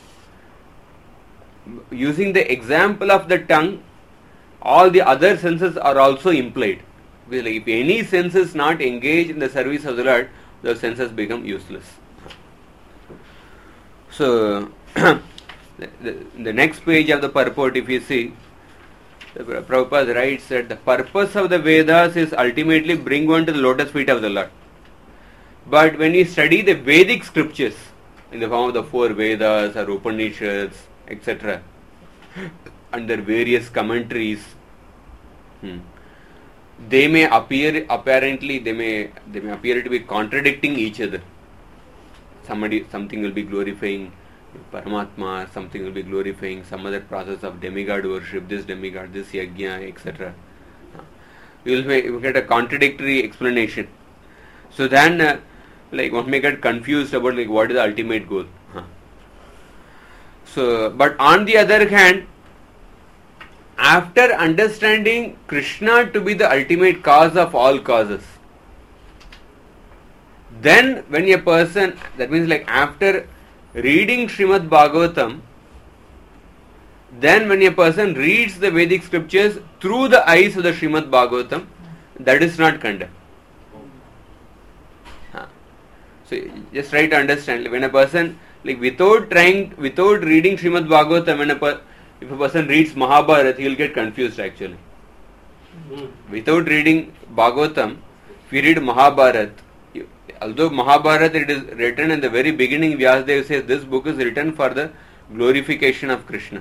Using the example of the tongue, all the other senses are also implied. Because if any sense is not engaged in the service of the Lord, the senses become useless. So, the next page of the purport, if you see, Prabhupada writes that the purpose of the Vedas is ultimately bring one to the lotus feet of the Lord. But when you study the Vedic scriptures in the form of the 4 Vedas or Upanishads, etc., under various commentaries, they may appear apparently they may appear to be contradicting each other. Something will be glorifying Paramatma, something will be glorifying some other process of demigod worship, this demigod, this yajna, etc. You will get a contradictory explanation. So then, one may get confused about what is the ultimate goal. So, but on the other hand, after understanding Krishna to be the ultimate cause of all causes, then when a person, that means after reading Srimad Bhagavatam, then when a person reads the Vedic scriptures through the eyes of the Srimad Bhagavatam, that is not condemned. So just try to understand, when a person, without reading Srimad Bhagavatam, if a person reads Mahabharata, he will get confused actually. Without reading Bhagavatam, if you read Mahabharata, although Mahabharata it is written in the very beginning, Vyasadeva says this book is written for the glorification of Krishna.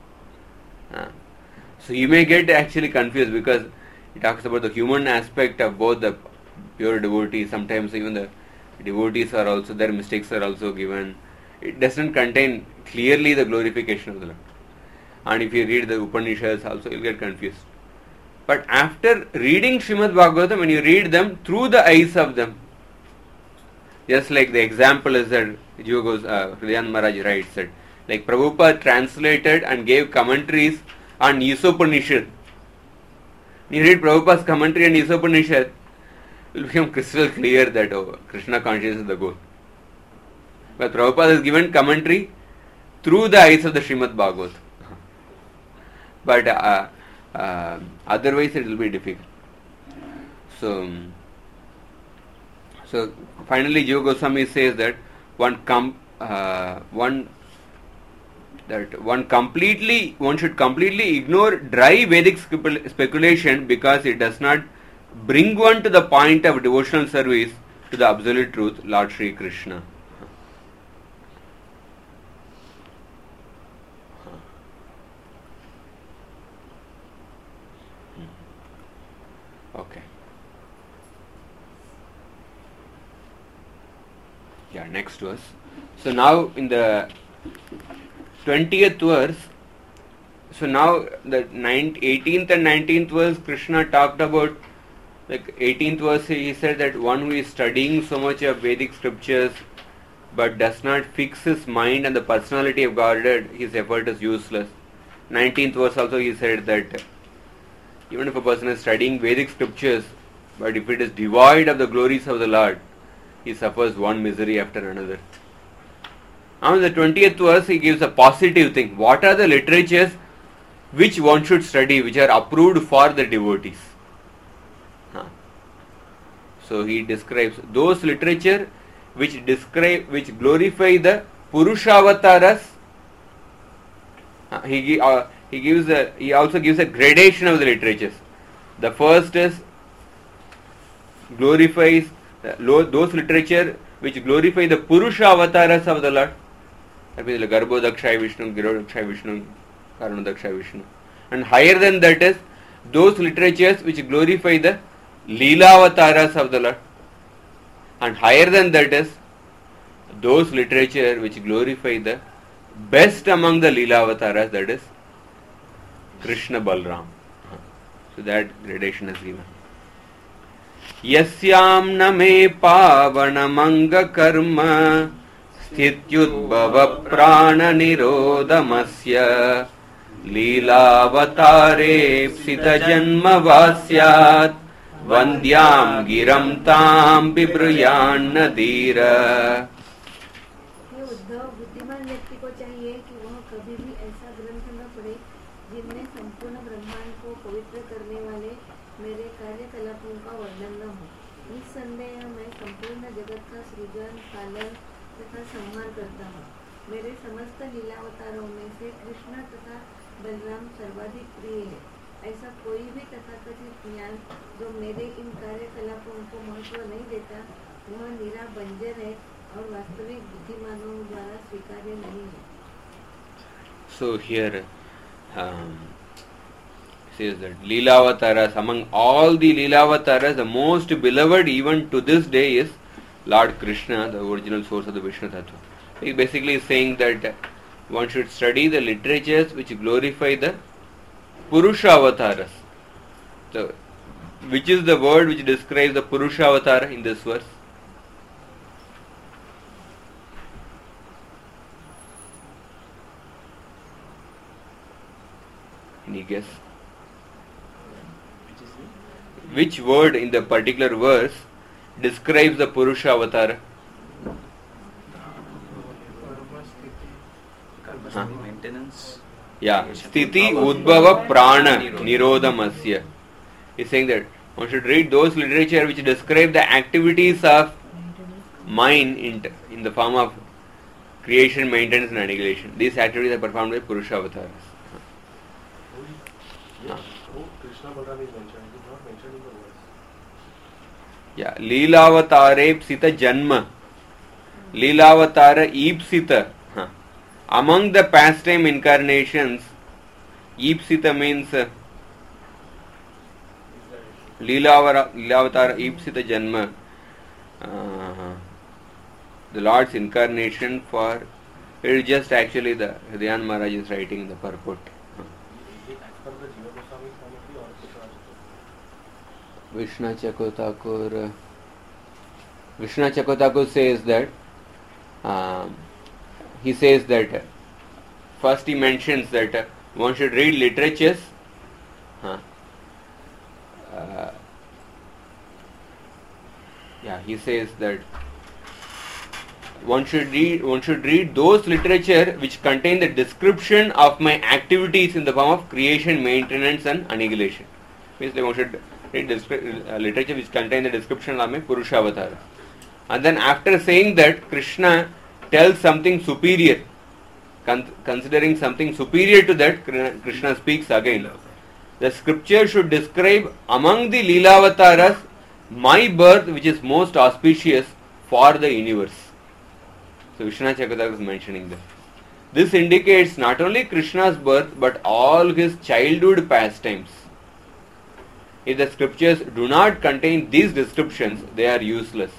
So you may get actually confused because it talks about the human aspect of both the pure devotees. Sometimes even the devotees are also, their mistakes are also given. It doesn't contain clearly the glorification of the Lord. And if you read the Upanishads also, you'll get confused. But after reading Srimad Bhagavatam, when you read them through the eyes of them, just like the example is that Hridayananda Maharaj writes that, Prabhupada translated and gave commentaries on Isopanishad. When you read Prabhupada's commentary on Isopanishad, it will become crystal clear that Krishna consciousness is the goal. But Prabhupada has given commentary through the eyes of the Srimad Bhagavatam. But otherwise it will be difficult. So finally Jiva Goswami says that one should completely ignore dry Vedic speculation because it does not bring one to the point of devotional service to the absolute truth, Lord Sri Krishna. Okay. Yeah, next verse. So now in the 20th verse, so now the 18th and 19th verse, Krishna talked about, 18th verse he said that one who is studying so much of Vedic scriptures but does not fix his mind on the personality of Godhead, his effort is useless. 19th verse also he said that even if a person is studying Vedic scriptures, but if it is devoid of the glories of the Lord, he suffers one misery after another. Now in the 20th verse he gives a positive thing. What are the literatures which one should study, which are approved for the devotees? So he describes those literature which glorify the Purushavatas. He also gives a gradation of the literatures. The first is glorifies those literature which glorify the Purushavatas of the Lord. That means the Garbhodakshay Vishnu, Girodakshay Vishnu, Karanadakshay Vishnu. And higher than that is those literatures which glorify the Leelavataras of the Lord. And higher than that is those literature which glorify the best among the Leelavataras, that is Krishna Balram. So that gradation is given. Yasyam na me pavanamanga karma sthityudbhava prana nirodhamasya Leelavatare psita janma vasyat Vandyam giram tam bibryan nadira. Uddhav बुद्धिमान व्यक्ति को चाहिए कि वह कभी भी ऐसा ग्रंथ न पढ़े जिनमें संपूर्ण ब्रह्मांड को पवित्र करने वाले मेरे कार्यकलापों का वर्णन न हो। निस्संदेह मैं संपूर्ण जगत का सृजन, पालन तथा संहार करता हूँ। मेरे समस्त लीलावतारों में से कृष्ण तथा बलराम सर्वाधिक प्रिय है। ऐसा कोई भी तथाकथित ज्ञान जो मेरे इन कार्यकलापों को महत्व नहीं देता वह निरा बंजर है और वास्तविक बुद्धिमानों द्वारा स्वीकार्य नहीं है। So here says that Leelavataras, among all the Leelavataras, the most beloved even to this day is Lord Krishna, the original source of the Vishnu Tattva. He basically is saying that one should study the literatures which glorify the Purushavatas. So, which is the word which describes the Purushavatara in this verse? Any guess? Which word in the particular verse describes the Purushavatara? Maintenance. Yeah, Sthiti Udbhava Prana Nirodhamasya. He's saying that one should read those literature which describe the activities of mind in the form of creation, maintenance and annihilation. These activities are performed by Purushavatas. Krishna Balram is mentioned. It is not mentioned in the verse. Yeah, Leelavatare Psita Janma. Leelavatara Ipsita. Among the pastime incarnations, Ipsita means Leelavatara Ipsita Janma. The Lord's incarnation for it is just actually the Hridayan Maharaj is writing in the purport. Vishnu Chakotakur says that he says that first he mentions that one should read literatures he says that one should read those literature which contain the description of my activities in the form of creation, maintenance and annihilation. Means one should read literature which contain the description of my Purushavatara. And then after saying that, Krishna tells something superior, considering something superior to that, Krishna speaks again. The scripture should describe among the Leelavataras my birth which is most auspicious for the universe. So Vishnu Chakotakur is mentioning that. This indicates not only Krishna's birth but all his childhood pastimes. If the scriptures do not contain these descriptions, they are useless.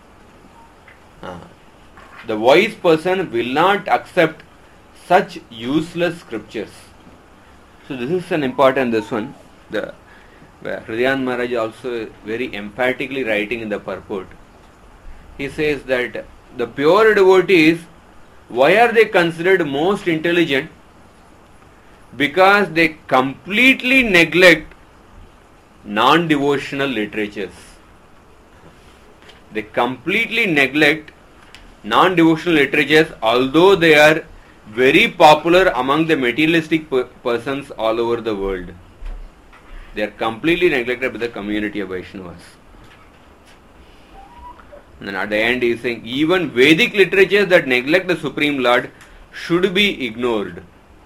The wise person will not accept such useless scriptures. So this is an important one. Hridayan Maharaj also very emphatically writing in the purport. He says that the pure devotees, why are they considered most intelligent? Because they completely neglect non-devotional literatures. they completely neglect non-devotional literatures, although they are very popular among the materialistic persons all over the world. They are completely neglected by the community of Vaishnavas. And then at the end he is saying, even Vedic literatures that neglect the Supreme Lord should be ignored.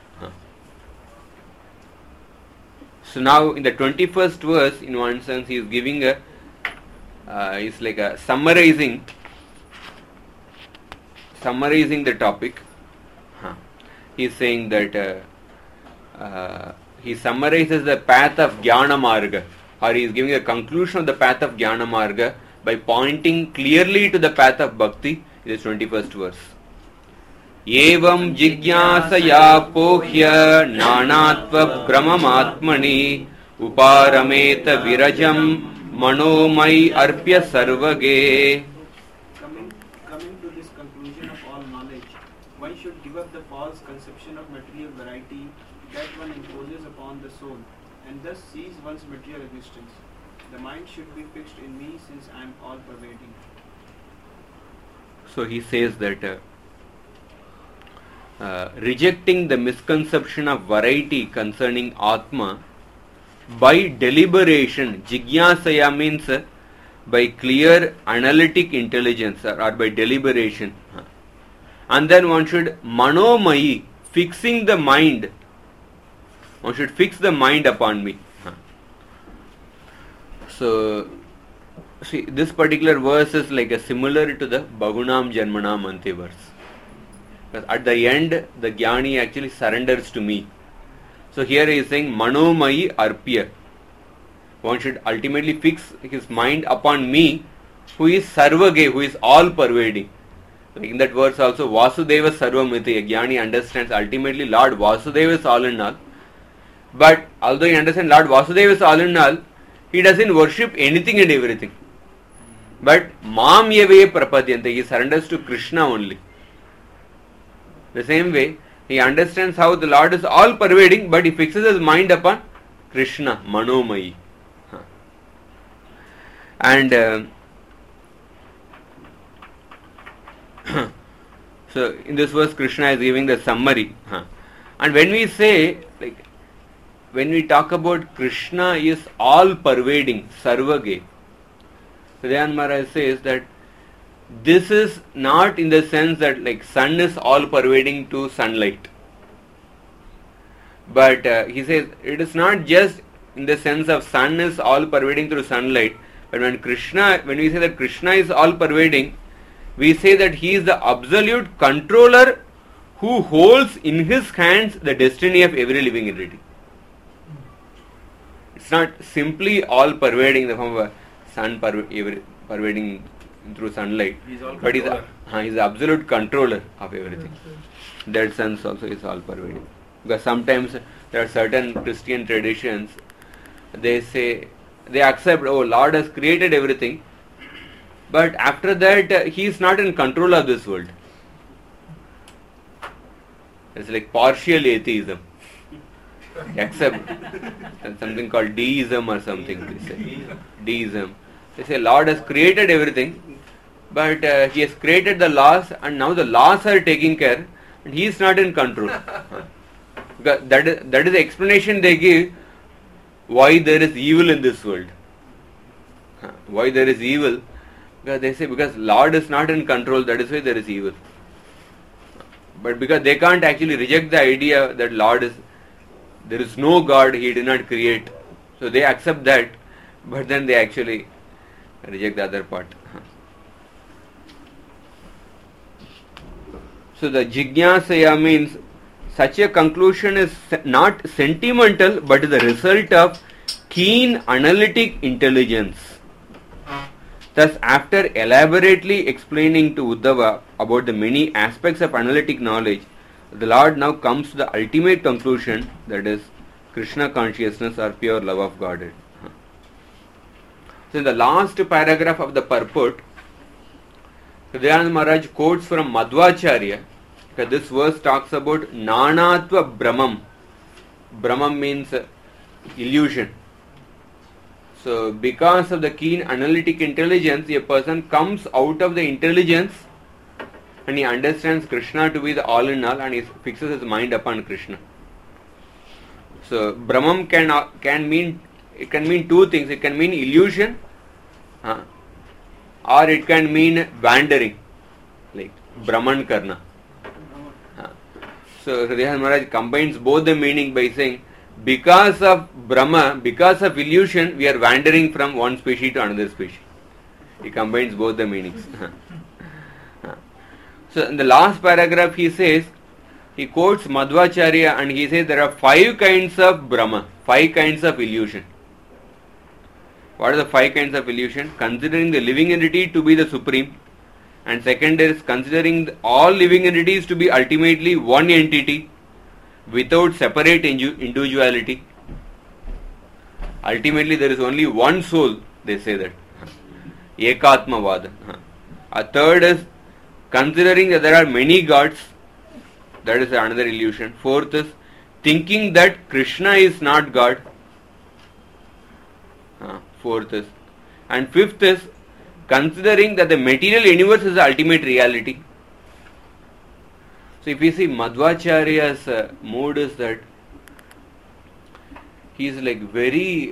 So now in the 21st verse, in one sense, he is giving a, it's like a summarizing the topic. He is saying that he summarizes the path of Jnana Marga, or he is giving a conclusion of the path of Jnana Marga by pointing clearly to the path of Bhakti in this 21st verse. Evam jigyasaya pohya nanatva brahmamatmani uparameta virajam manomai arpya sarvage. Coming to this conclusion of all knowledge, one should give up the false conception of material variety that one imposes upon the soul, and thus sees one's material existence. The mind should be fixed in me, since I am all-pervading. So he says that rejecting the misconception of variety concerning Atma by deliberation, jigyasaya means by clear analytic intelligence or by deliberation. And then one should manomai, fixing the mind. One should fix the mind upon me. So, see, this particular verse is like a similar to the Bahunam Janmanam Ante verse. Because at the end, the Jnani actually surrenders to me. So here he is saying Manomai Arpya. One should ultimately fix his mind upon me, who is Sarvage, who is all pervading. Like in that verse also, Vasudeva Sarvamiti. A Jnani understands ultimately Lord Vasudeva is all in all. But although he understands Lord Vasudeva is all in all, he doesn't worship anything and everything. But Mam Yeve Prapadyante, he surrenders to Krishna only. The same way, he understands how the Lord is all pervading, but he fixes his mind upon Krishna, Manomai. And so in this verse, Krishna is giving the summary. And when we say, like, when we talk about Krishna is all pervading, Sarvage, Dayan Maharaj says that this is not in the sense that like sun is all pervading to sunlight. But he says it is not just in the sense of sun is all pervading through sunlight. But when we say that Krishna is all pervading, we say that he is the absolute controller who holds in his hands the destiny of every living entity. It's not simply all pervading the form of sun pervading through sunlight, but he's the absolute controller of everything. That sense also is all pervading. Because sometimes there are certain Christian traditions, they say, they accept, oh, Lord has created everything, but after that he is not in control of this world. It's like partial atheism. Accept something called deism or something. They say deism. They say Lord has created everything, but he has created the laws, and now the laws are taking care, and he is not in control. Because that is the explanation they give why there is evil in this world. Why there is evil? Because they say because Lord is not in control, that is why there is evil. But because they can't actually reject the idea that there is no God, he did not create. So they accept that, but then they actually reject the other part. So the jigyasaya means such a conclusion is not sentimental, but is the result of keen analytic intelligence. Thus, after elaborately explaining to Uddhava about the many aspects of analytic knowledge, the Lord now comes to the ultimate conclusion, that is Krishna consciousness or pure love of Godhead. So in the last paragraph of the purport, Dayananda Maharaj quotes from Madhvacharya, because this verse talks about Nanatva Brahmam. Brahmam means illusion. So, because of the keen analytic intelligence, a person comes out of the intelligence and he understands Krishna to be the all in all and he fixes his mind upon Krishna. So, Brahman can mean two things. It can mean illusion, or it can mean wandering, like Brahman Karna. So, Hridayanath Maharaj combines both the meaning by saying, because of Brahma, because of illusion, we are wandering from one species to another species. He combines both the meanings. So, in the last paragraph, he quotes Madhvacharya and he says there are 5 kinds of Brahma, 5 kinds of illusion. What are the 5 kinds of illusion? Considering the living entity to be the supreme, and second is considering all living entities to be ultimately one entity without separate individuality. Ultimately there is only one soul, they say that. Ekatmavada. A third is considering that there are many gods, that is another illusion. Fourth is thinking that Krishna is not God. Fourth is. And fifth is considering that the material universe is the ultimate reality. So if you see Madhvacharya's mood is that he is like very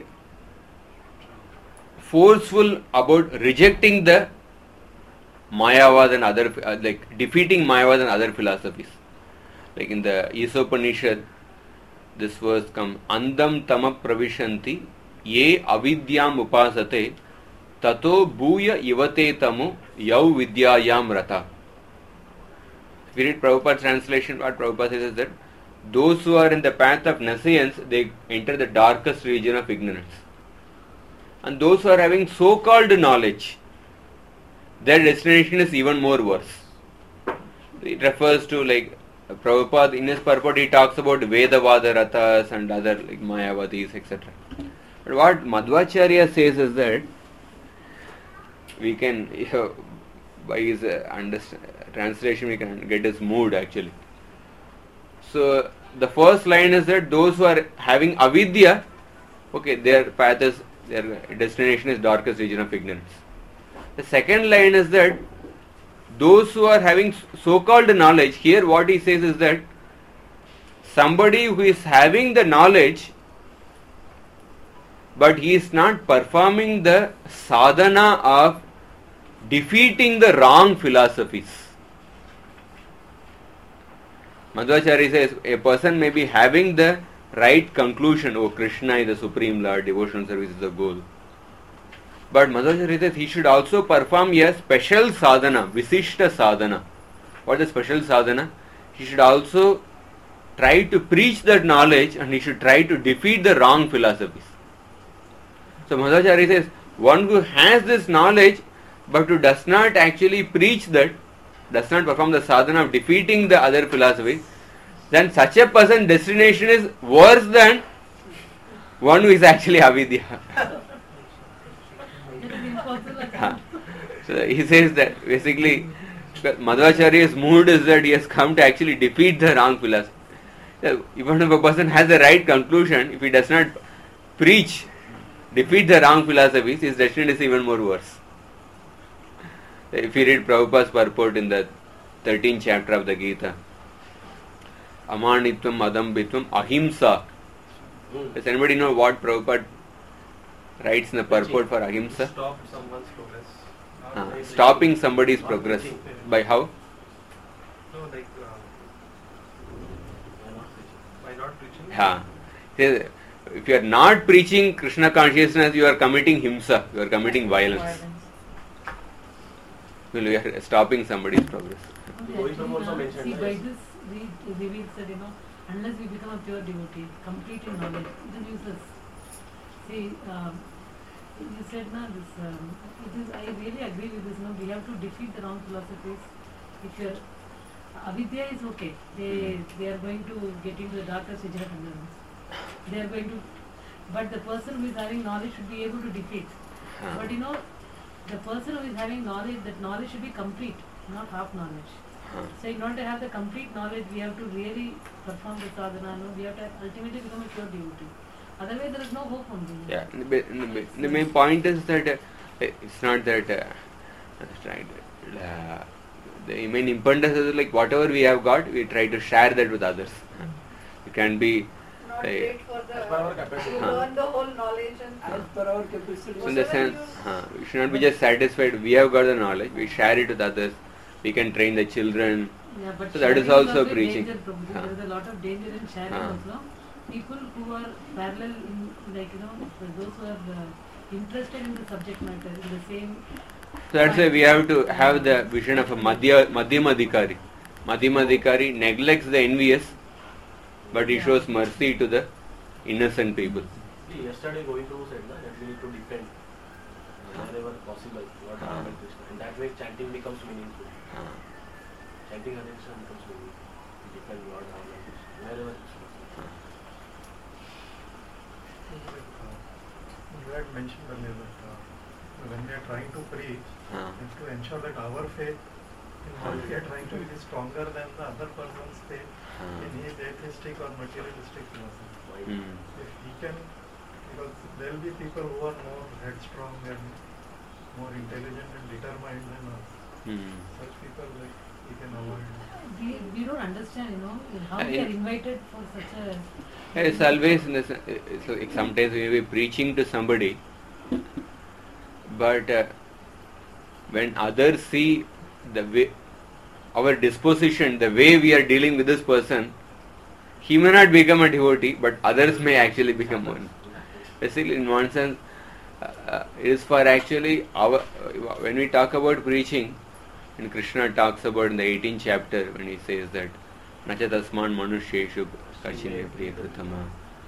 forceful about rejecting the Mayavad and other, like defeating Mayavad and other philosophies. Like in the Isopanishad, this verse comes, Andam tama pravishanti ye avidyam upasate tato bhuya ivate tamu yau vidyayam rata. If you read Prabhupada's translation, what Prabhupada says is that those who are in the path of nescience, they enter the darkest region of ignorance. And those who are having so-called knowledge, their destination is even more worse. It refers to, like, Prabhupada in his purport, he talks about Vedavada Rathas and other like Mayavadis, etc. But what Madhvacharya says is that we can, by his translation, we can get his mood actually. So the first line is that those who are having avidya, okay, their path is, their destination is darkest region of ignorance. The second line is that those who are having so-called knowledge, here what he says is that somebody who is having the knowledge but he is not performing the sadhana of defeating the wrong philosophies. Madhvacharya says a person may be having the right conclusion, oh, Krishna is the Supreme Lord, devotional service is the goal. But Madhvacharya says he should also perform a special sadhana, Visishta sadhana. What is special sadhana? He should also try to preach that knowledge and he should try to defeat the wrong philosophies. So Madhvacharya says one who has this knowledge but who does not actually preach that, does not perform the sadhana of defeating the other philosophy, then such a person's destination is worse than one who is actually avidya. So he says that basically Madhvacharya's mood is that he has come to actually defeat the wrong philosophy. Even if a person has the right conclusion, if he does not preach, defeat the wrong philosophies, his destination is even more worse. If you read Prabhupada's purport in the 13th chapter of the Gita, Amanitvam, Adambitvam, Ahimsa. Does anybody know what Prabhupada writes in the purport for Ahimsa? Stop someone's progress. Stopping somebody's progress. By how? No, like by not preaching. If you are not preaching Krishna consciousness, you are committing himsa, you are committing violence. Well, you are stopping somebody's progress. See, by this we reveal that, unless we become a pure devotee, complete in knowledge, it is useless. See, you said now this. I really agree with this. We have to defeat the wrong philosophies. If your avidya is okay, they are going to get into the darkest region of ignorance. They are going to, but the person who is having knowledge should be able to defeat. But the person who is having knowledge, that knowledge should be complete, not half knowledge. So in order to have the complete knowledge, we have to really perform the sadhana. We have to ultimately become a pure devotee. Otherwise, there is no hope on this. Yeah, the main point is that it's not that that's right. The main importance is like whatever we have got, we try to share that with others. It can be Not wait for As per our the capacity. to learn the whole knowledge and As per our capacity. so in the sense, we should not be just satisfied. We have got the knowledge, we share it with others. We can train the children. Yeah, but So that is sharing also a preaching. danger, Prabhuji. There is a lot of danger in sharing also. People who are parallel in, like, those who are interested in the subject matter, in the same. So that's why we have to have the vision of a Madhyamadhikari. Madhyamadhikari neglects the envious, but he shows mercy to the innocent people. See, yesterday Govindu said that we need to defend wherever possible Lord Rama and Krishna. And that way chanting becomes meaningful. Chanting Hare Krishna becomes meaningful. We defend Lord Rama and Krishna wherever it's possible. You had mentioned earlier that when we are trying to preach, we have to ensure that our faith in what we are trying to be stronger than the other person's faith in his atheistic or materialistic philosophy. If he can, because there will be people who are more headstrong and more intelligent and determined than us. Such people we can avoid. We don't understand, how we are invited for such a. It's always in the, it's like sometimes we may be preaching to somebody, but when others see the way, our disposition, the way we are dealing with this person, he may not become a devotee, but others may actually become one. Basically, in one sense, it is for actually our. When we talk about preaching, and Krishna talks about in the 18th chapter when he says that Nacha tasman manusheshu kachine priyakritama,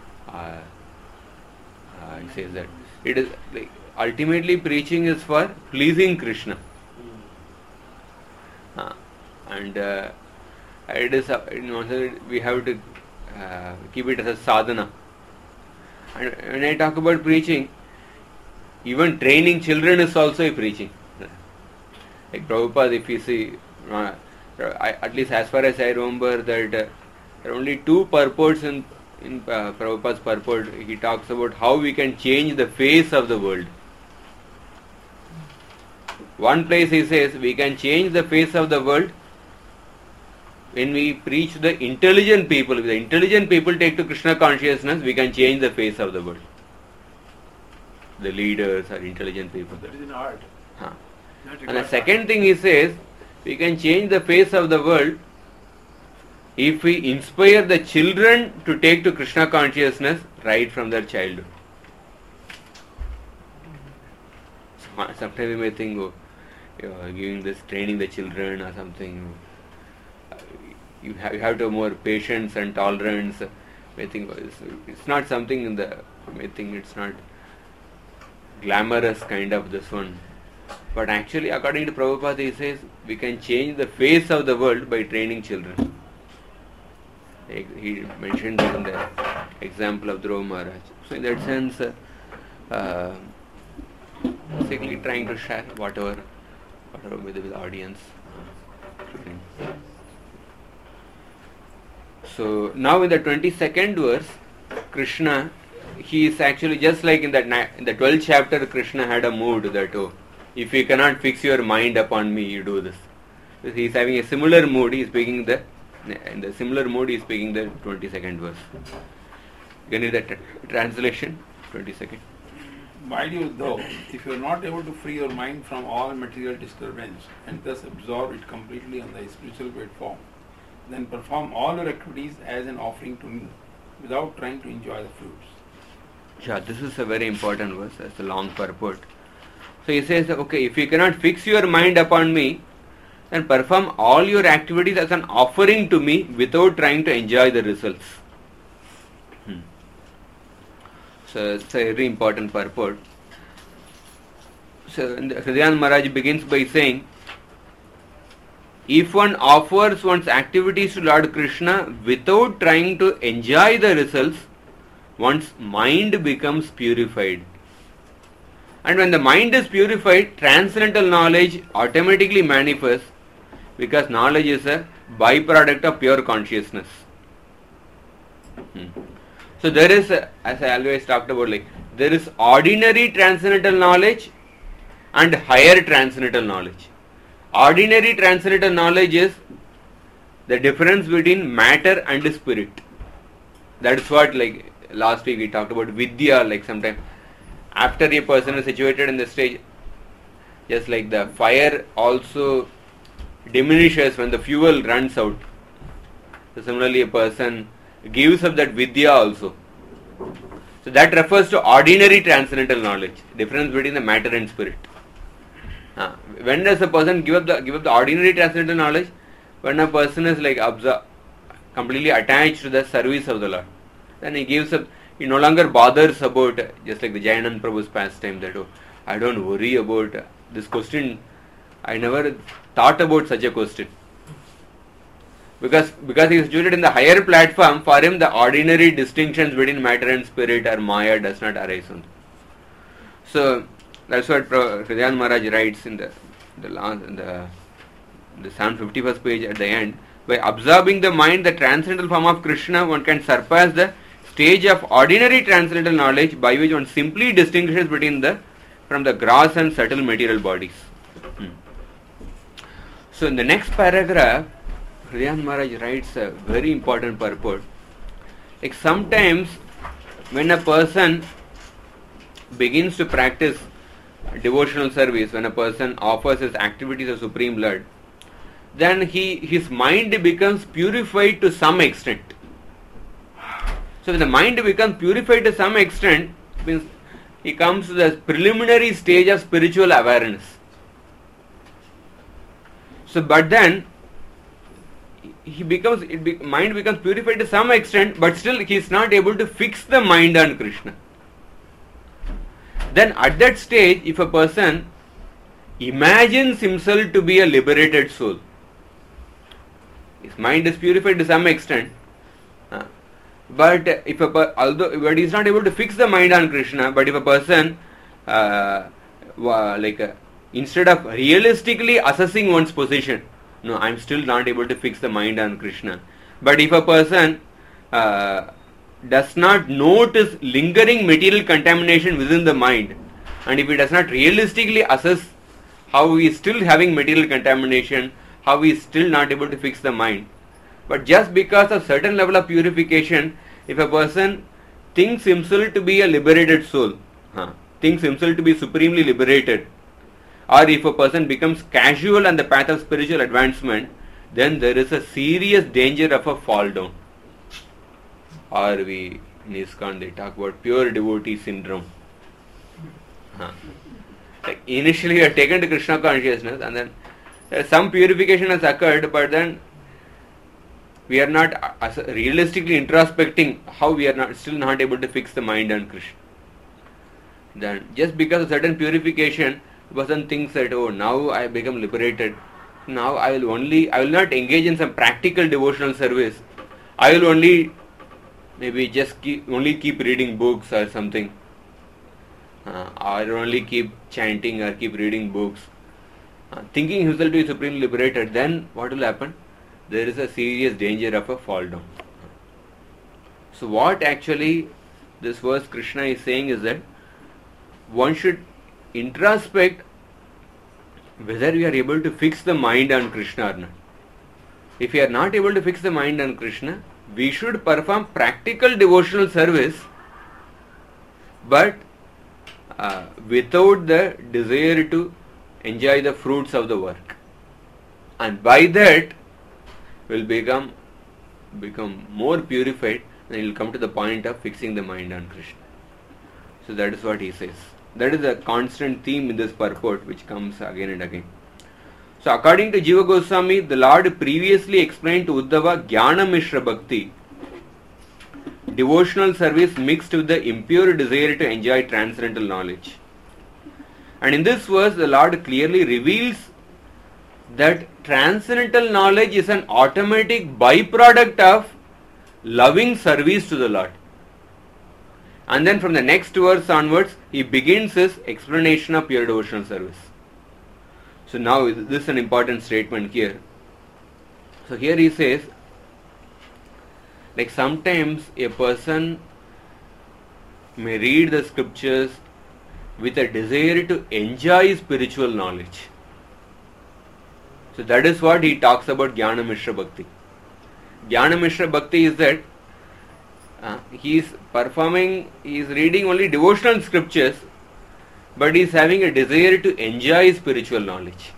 he says that it is like ultimately preaching is for pleasing Krishna, and it is in one sense we have to keep it as a sadhana. And when I talk about preaching, even training children is also a preaching. Like Prabhupada, if you see, at least as far as I remember, that there are only two purports in Prabhupada's purport. He talks about how we can change the face of the world. One place he says we can change the face of the world when we preach to the intelligent people. If the intelligent people take to Krishna consciousness, we can change the face of the world. The leaders are intelligent people. That is in art. And the second thing he says, we can change the face of the world if we inspire the children to take to Krishna consciousness right from their childhood. Sometimes we may think, giving this, training the children or something, you have to have more patience and tolerance. I think it's not something in the, I think it's not glamorous kind of this one. But actually, according to Prabhupada, he says we can change the face of the world by training children. He mentioned that in the example of Dhruva Maharaj. So in that sense, basically trying to share whatever with the audience. So now in the 22nd verse, Krishna, he is actually just like in the 12th chapter, Krishna had a mood that, if you cannot fix your mind upon me, you do this. So he is having a similar mood. He is speaking in the similar mood. He is speaking the 22nd verse. You can read the translation, 22nd. Why do you, though, if you are not able to free your mind from all material disturbance and thus absorb it completely on the spiritual platform, then perform all your activities as an offering to me, without trying to enjoy the fruits. Yeah, this is a very important verse. It's a long purport. So he says, okay, if you cannot fix your mind upon me, then perform all your activities as an offering to me without trying to enjoy the results. So it's a very important purport. So Hridayananda Maharaj begins by saying, if one offers one's activities to Lord Krishna without trying to enjoy the results, one's mind becomes purified. And when the mind is purified, transcendental knowledge automatically manifests, because knowledge is a byproduct of pure consciousness. So there is, as I always talked about, like there is ordinary transcendental knowledge and higher transcendental knowledge. Ordinary transcendental knowledge is the difference between matter and spirit. That's what, like last week we talked about Vidya, like sometime after a person is situated in the stage, just like the fire also diminishes when the fuel runs out. So similarly a person gives up that Vidya also. So that refers to ordinary transcendental knowledge, difference between the matter and spirit. When does a person give up the ordinary transcendental knowledge? When a person is like completely attached to the service of the Lord, then he gives up. He no longer bothers about, just like the Jayanand Prabhu's pastime, that I don't worry about this question. I never thought about such a question. Because he is situated in the higher platform, for him the ordinary distinctions between matter and spirit or Maya does not arise on. So that's what Hridayanand Maharaj writes in the 751st page at the end. By absorbing the mind, the transcendental form of Krishna, one can surpass the stage of ordinary transcendental knowledge by which one simply distinguishes from the gross and subtle material bodies. So in the next paragraph, Hridayanand Maharaj writes a very important purport. Like sometimes when a person begins to practice devotional service, when a person offers his activities of Supreme Lord, then his mind becomes purified to some extent. So when the mind becomes purified to some extent, means he comes to the preliminary stage of spiritual awareness. So but then mind becomes purified to some extent, but still he is not able to fix the mind on Krishna. Then at that stage, if a person imagines himself to be a liberated soul, his mind is purified to some extent, but but he is not able to fix the mind on Krishna. But if a person instead of realistically assessing one's position, no, I am still not able to fix the mind on Krishna. But if a person does not notice lingering material contamination within the mind, and if he does not realistically assess how he is still having material contamination, how he is still not able to fix the mind, but just because of certain level of purification, if a person thinks himself to be a liberated soul, thinks himself to be supremely liberated, or if a person becomes casual on the path of spiritual advancement, then there is a serious danger of a fall down. Or in ISKCON they talk about pure devotee syndrome. Like initially we are taken to Krishna consciousness, and then some purification has occurred, but then we are not realistically introspecting how we are still not able to fix the mind on Krishna. Then just because of certain purification, the person thinks that, now I become liberated, now I will not engage in some practical devotional service, I will only maybe just keep reading books or something, or only keep chanting or keep reading books, thinking himself to be supremely liberated. Then what will happen? There is a serious danger of a fall down. So what actually this verse Krishna is saying is that one should introspect whether we are able to fix the mind on Krishna or not. If we are not able to fix the mind on Krishna, we should perform practical devotional service, but without the desire to enjoy the fruits of the work. And by that, will become more purified, and he will come to the point of fixing the mind on Krishna. So that is what he says. That is a constant theme in this purport which comes again and again. So according to Jiva Goswami, the Lord previously explained to Uddhava Jnana Mishra Bhakti, devotional service mixed with the impure desire to enjoy transcendental knowledge. And in this verse, the Lord clearly reveals that transcendental knowledge is an automatic byproduct of loving service to the Lord. And then from the next verse onwards, he begins his explanation of pure devotional service. So now this is an important statement here. So here he says, like sometimes a person may read the scriptures with a desire to enjoy spiritual knowledge. So that is what he talks about Jnana Mishra Bhakti. Jnana Mishra Bhakti is that he is reading only devotional scriptures, but he is having a desire to enjoy spiritual knowledge.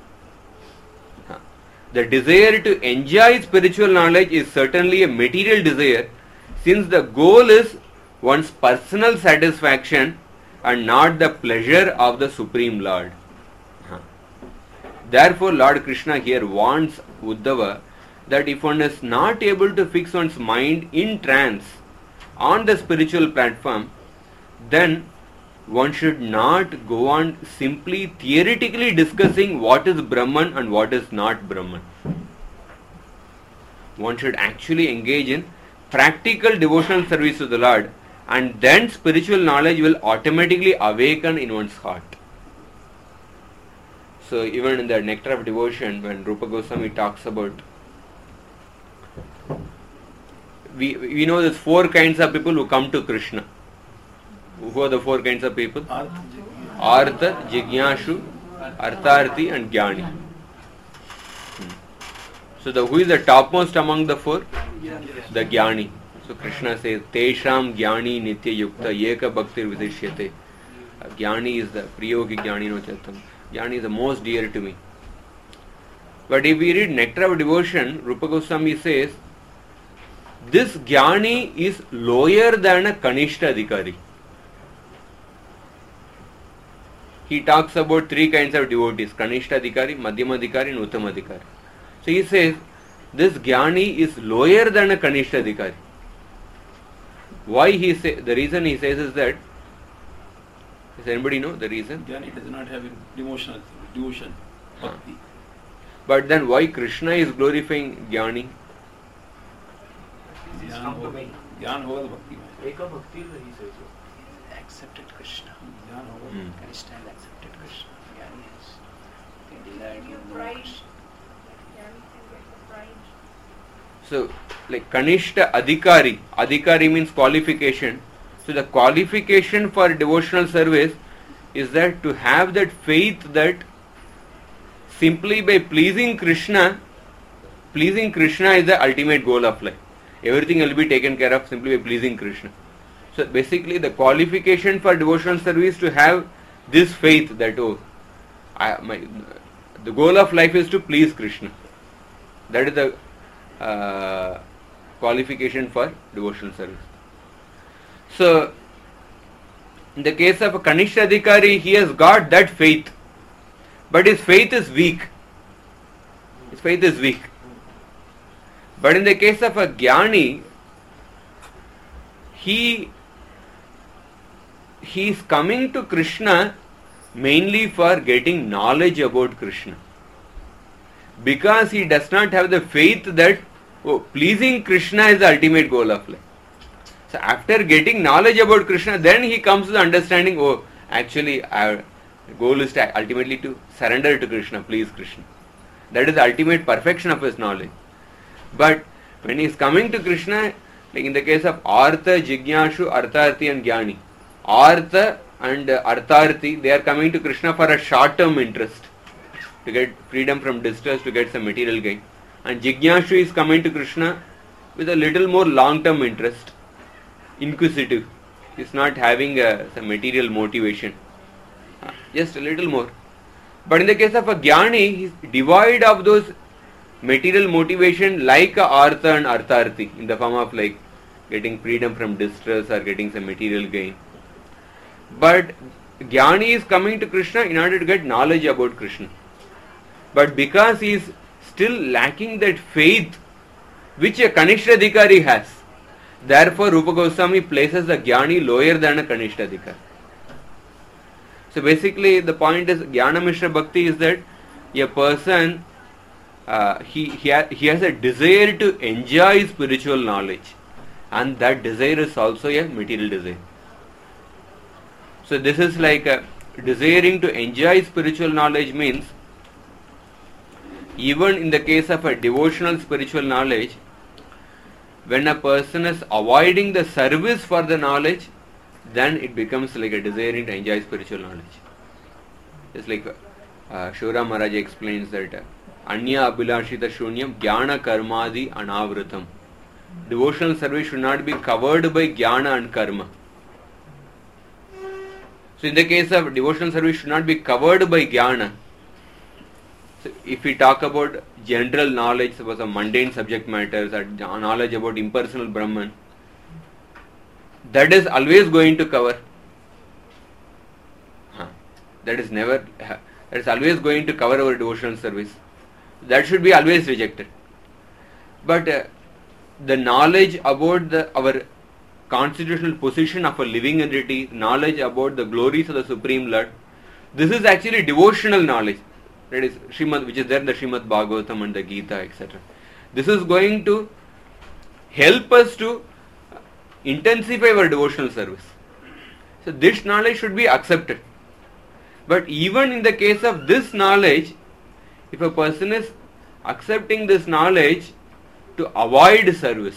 The desire to enjoy spiritual knowledge is certainly a material desire, since the goal is one's personal satisfaction and not the pleasure of the Supreme Lord. Therefore, Lord Krishna here warns Uddhava that if one is not able to fix one's mind in trance on the spiritual platform, then one should not go on simply theoretically discussing what is Brahman and what is not Brahman. One should actually engage in practical devotional service to the Lord, and then spiritual knowledge will automatically awaken in one's heart. So even in the Nectar of Devotion, when Rupa Goswami talks about, we know there's 4 kinds of people who come to Krishna. Who are the 4 kinds of people? Artha, Jigyashu, Artharthi and Jnani. So who is the topmost among the 4? The Jnani. So Krishna says, Tesham Jnani Nitya Yukta Yeka Bhaktir Vidishyate. Jnani is the Priyogi Jnani no Chatam. Jnani is the most dear to me. But if we read Nectar of Devotion, Rupa Goswami says, this Jnani is lower than a Kanishta Adhikari. He talks about 3 kinds of devotees, Kanishta Adhikari, Madhyama Adhikari and Uttama Adhikari. So he says, this Jnani is lower than a Kanishta Adhikari. Why he say? The reason he says is that, does anybody know the reason? Jnani does not have devotion, bhakti. But then why Krishna is glorifying Jnani? Jnana hoga bhakti. Eka bhakti he says so. Accepted Krishna. Krishna has accepted Krishna. Jnani has desired him. Pride. Jnani can get the pride. So, like Kanishta Adhikari, Adhikari means qualification. So the qualification for devotional service is that to have that faith that simply by pleasing Krishna is the ultimate goal of life. Everything will be taken care of simply by pleasing Krishna. So basically the qualification for devotional service to have this faith that the goal of life is to please Krishna. That is the qualification for devotional service. So, in the case of a Kanishta Adhikari, he has got that faith, but his faith is weak. But in the case of a Jnani, he is coming to Krishna mainly for getting knowledge about Krishna. Because he does not have the faith that pleasing Krishna is the ultimate goal of life. So after getting knowledge about Krishna, then he comes to the understanding, actually our goal is to ultimately to surrender to Krishna, please Krishna. That is the ultimate perfection of his knowledge. But when he is coming to Krishna, like in the case of Artha, Jigyashu, Artharthi and Jnani, Artha and Artharthi, they are coming to Krishna for a short-term interest, to get freedom from distress, to get some material gain. And Jigyashu is coming to Krishna with a little more long-term interest, inquisitive. He is not having some material motivation, just a little more. But in the case of a Jnani, he is devoid of those material motivation like a Artha and Artharthi, in the form of like getting freedom from distress or getting some material gain. But Jnani is coming to Krishna in order to get knowledge about Krishna. But because he is still lacking that faith which a Kanishta Adhikari has, therefore Rupa Goswami places the Jnani lower than a Kanishta Adhikari. So basically the point is, Jnana Mishra Bhakti is that a person he has a desire to enjoy spiritual knowledge, and that desire is also a material desire. So this is like desiring to enjoy spiritual knowledge means, even in the case of a devotional spiritual knowledge, when a person is avoiding the service for the knowledge, then it becomes like a desiring to enjoy spiritual knowledge. It's like Shura Maharaj explains that Anya Abhilashita Shunyam Jnana Karmadi Anavritam. Devotional service should not be covered by Jnana and Karma. So in the case of devotional service should not be covered by Jnana. So if we talk about general knowledge, suppose of mundane subject matters or knowledge about impersonal Brahman, that is always going to cover. That is always going to cover our devotional service. That should be always rejected. But the knowledge about our constitutional position of a living entity, knowledge about the glories of the Supreme Lord, this is actually devotional knowledge. That is Srimad, which is there in the Srimad Bhagavatam and the Gita, etc. This is going to help us to intensify our devotional service. So this knowledge should be accepted. But even in the case of this knowledge, if a person is accepting this knowledge to avoid service,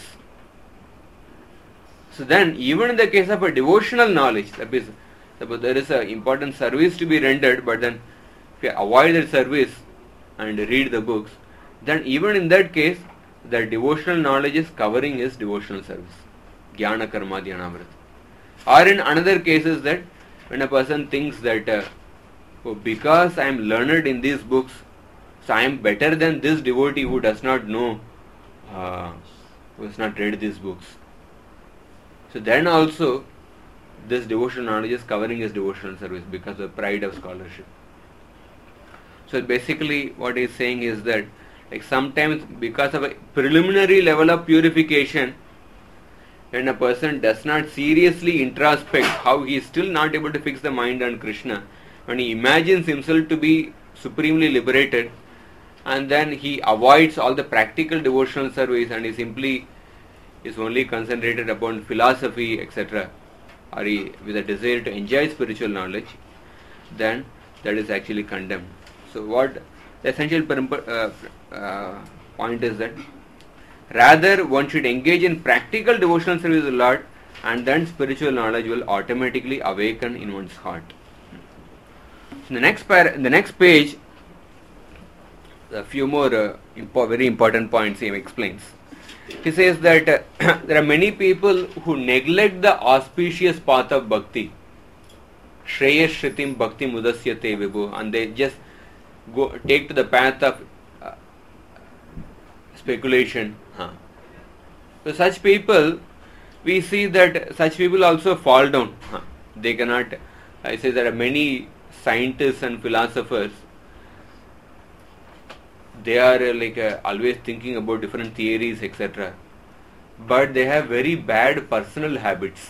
so then even in the case of a devotional knowledge, that is, suppose there is an important service to be rendered, but then if you avoid that service and read the books, then even in that case, the devotional knowledge is covering his devotional service. Jnana Karma Dhyanamrita. Or in another cases that when a person thinks that because I am learned in these books, so I am better than this devotee who does not know, who has not read these books. So then also this devotional knowledge is covering his devotional service because of pride of scholarship. So basically what he is saying is that like sometimes because of a preliminary level of purification, when a person does not seriously introspect how he is still not able to fix the mind on Krishna, when he imagines himself to be supremely liberated, and then he avoids all the practical devotional service and he simply is only concentrated upon philosophy, etc., or he with a desire to enjoy spiritual knowledge, then that is actually condemned. So what the essential point is that rather one should engage in practical devotional service to the Lord, and then spiritual knowledge will automatically awaken in one's heart. In the next page, a few more very important points he explains. He says that there are many people who neglect the auspicious path of bhakti. Shreya Shritim Bhakti Mudasyate Vibhu, and they just take to the path of speculation. So such people, we see that such people also fall down. They cannot, I say there are many scientists and philosophers, they are always thinking about different theories, etc. But they have very bad personal habits.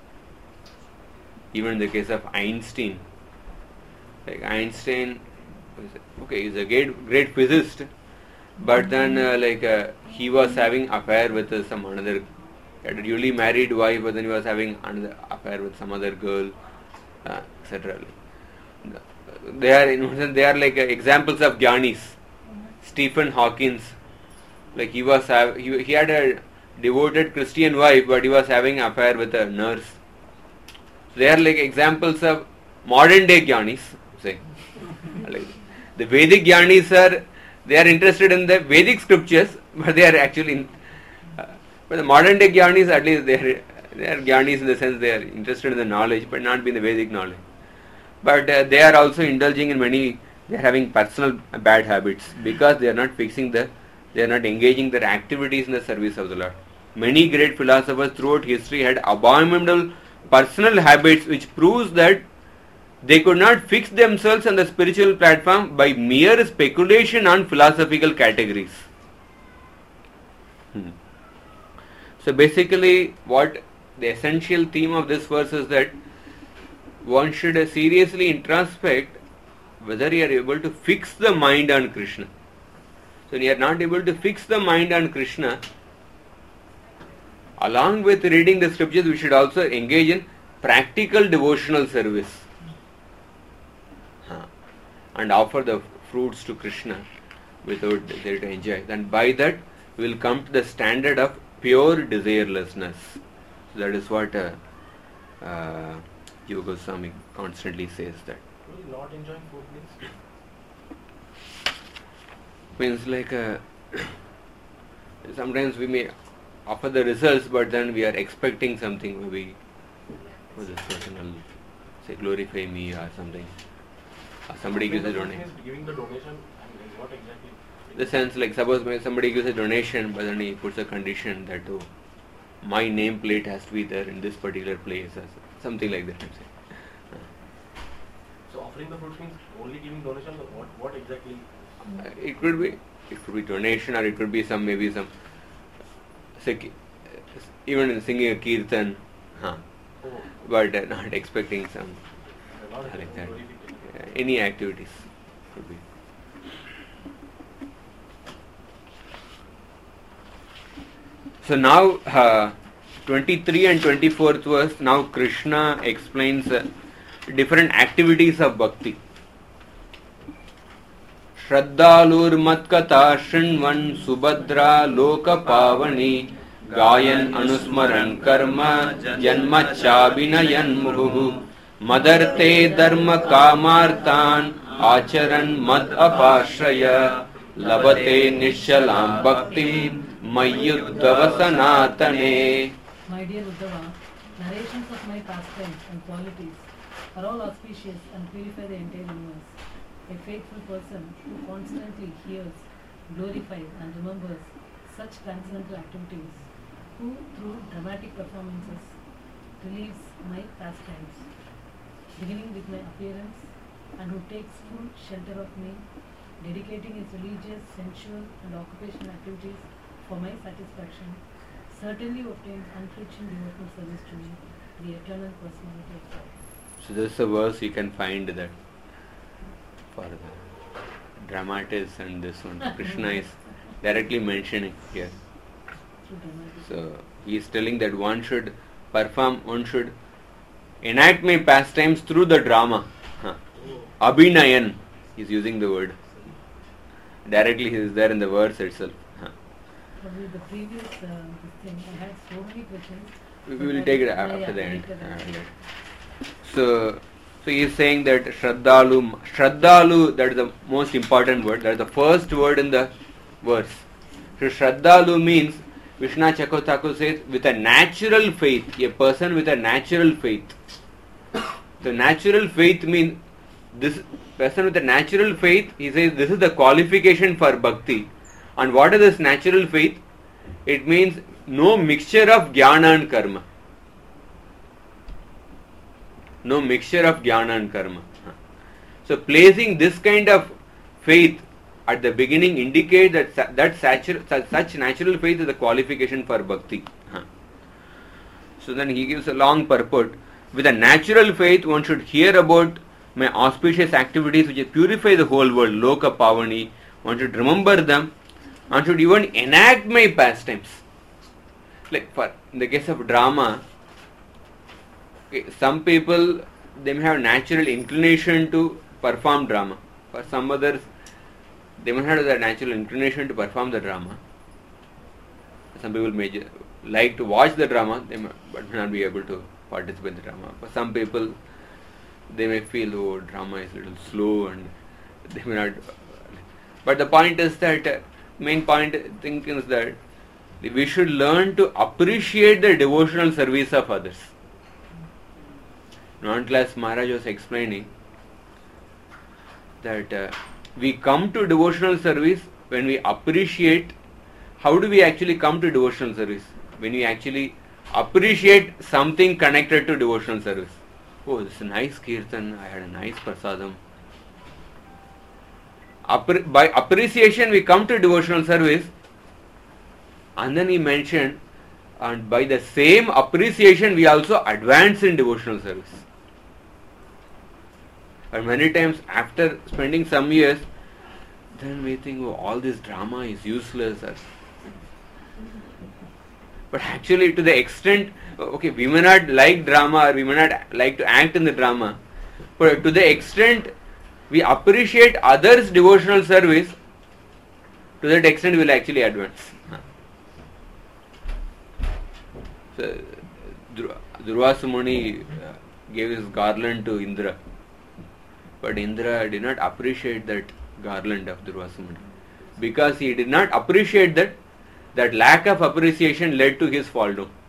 Even in the case of Einstein. Like Einstein, he's a great physicist, but then he was having affair with some another, he had a newly married wife, but then he was having another affair with some other girl, etc. They are like examples of jnanis. Stephen Hawking, like he had a devoted Christian wife, but he was having an affair with a nurse. They are like examples of modern day jnanis. Say, like the Vedic jnanis they are interested in the Vedic scriptures, but they are actually but the modern day jnanis, at least they are jnanis in the sense they are interested in the knowledge, but not in the Vedic knowledge. But they are also indulging in many. They are having personal bad habits because they are not they are not engaging their activities in the service of the Lord. Many great philosophers throughout history had abominable personal habits, which proves that they could not fix themselves on the spiritual platform by mere speculation on philosophical categories. So basically what the essential theme of this verse is that one should seriously introspect whether you are able to fix the mind on Krishna. So when you are not able to fix the mind on Krishna, along with reading the scriptures, we should also engage in practical devotional service and offer the fruits to Krishna without desire to enjoy. Then by that we will come to the standard of pure desirelessness. So that is what Yoga Goswami constantly says that. Really not enjoying food Means like sometimes we may offer the results, but then we are expecting something. Maybe this person will say glorify me or something. Or somebody gives a donation. Giving the donation, and what exactly? The sense like suppose somebody gives a donation, but then he puts a condition that my nameplate has to be there in this particular place, or something like that. I'm saying. So offering the fruits means only giving donation, or what exactly? It could be donation, or it could be maybe some even in singing a kirtan, but not expecting some like that. Any activities could be. So now 23 and 24th verse, now Krishna explains different activities of bhakti. Shraddhalur matkata shrinvan subhadra loka pavani gayan anusmaran karma janma chabinayan muhu madarte dharma kamartan acharan mad apashraya labate nishalam bhakti mayyuddhava sanatane. My dear Uddhava, narrations of my pastimes and qualities are all auspicious and purify the entire universe. A faithful person who constantly hears, glorifies and remembers such transcendental activities, who through dramatic performances relieves my pastimes, beginning with my appearance, and who takes full shelter of me, dedicating his religious, sensual and occupational activities for my satisfaction, certainly obtains unflinching devotional service to me, the eternal personality of God. So this is a verse you can find that for the dramatists, and this one Krishna is directly mentioning here. So he is telling that one should enact my pastimes through the drama. Abhinayan is using the word. Directly he is there in the verse itself. Probably the previous thing, I had so many questions. We will take it after the end. So he is saying that Shraddhalu, that is the most important word, that is the first word in the verse. So Shraddhalu means, Vishnu Chakravarti says, with a natural faith, a person with a natural faith. So natural faith means, this person with a natural faith, he says this is the qualification for bhakti. And what is this natural faith? It means no mixture of jnana and karma. No mixture of jnana and karma. So placing this kind of faith at the beginning indicates that such natural faith is the qualification for bhakti. So then he gives a long purport. With a natural faith, one should hear about my auspicious activities which purify the whole world, loka pavani. One should remember them and should even enact my pastimes. Like in the case of drama, some people, they may have natural inclination to perform drama. For some others, they may not have the natural inclination to perform the drama. Some people may like to watch the drama, but may not be able to participate in the drama. For some people, they may feel, drama is a little slow and they may not. But the point is that, main point thing is that we should learn to appreciate the devotional service of others. Non-class Maharaj was explaining that we come to devotional service when we appreciate. How do we actually come to devotional service? When we actually appreciate something connected to devotional service. Oh, this is a nice kirtan, I had a nice prasadam. By appreciation we come to devotional service, and then he mentioned, and by the same appreciation we also advance in devotional service. And many times after spending some years, then we think, all this drama is useless. But actually to the extent, we may not like drama or we may not like to act in the drama, but to the extent we appreciate others' devotional service, to that extent we will actually advance. So Durvasa Muni gave his garland to Indra, but Indra did not appreciate that garland of Durvasa Muni, because he did not appreciate that lack of appreciation led to his fall down.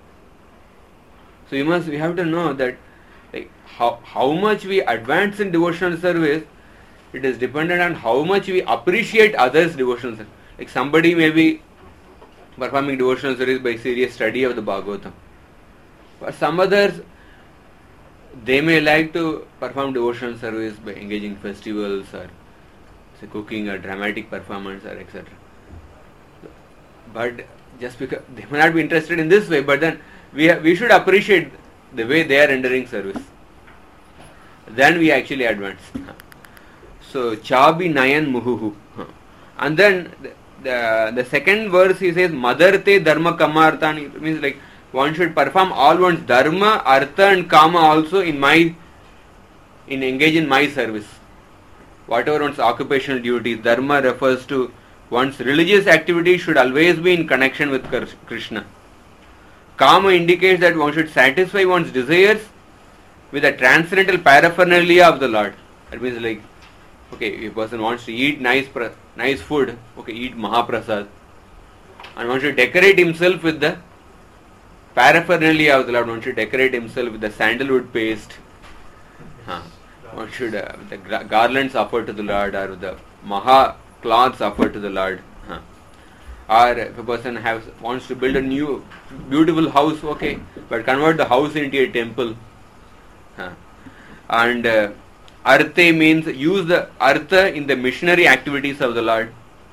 So we have to know that how much we advance in devotional service, it is dependent on how much we appreciate others' devotional service. Like somebody may be performing devotional service by serious study of the Bhagavatam. For some others, they may like to perform devotional service by engaging in festivals or say cooking or dramatic performance or etc. But just because they may not be interested in this way, but then we should appreciate the way they are rendering service. Then we actually advance. So Chabi Nayan Muhuhu. And then the second verse he says Madarte Dharma Kamarthan. It means like one should perform all one's dharma, artha and kama also engage in my service. Whatever one's occupational duties, dharma refers to one's religious activity should always be in connection with Krishna. Kama indicates that one should satisfy one's desires with a transcendental paraphernalia of the Lord. That means like, okay, if a person wants to eat nice food, okay, eat Mahaprasad. And one should decorate himself with the paraphernalia of the Lord. One should decorate himself with the sandalwood paste. One should, the garlands offered to the Lord, or the Maha cloths offered to the Lord. Or if a person wants to build a new beautiful house, okay, but convert the house into a temple. And Arthe means use the Artha in the missionary activities of the Lord.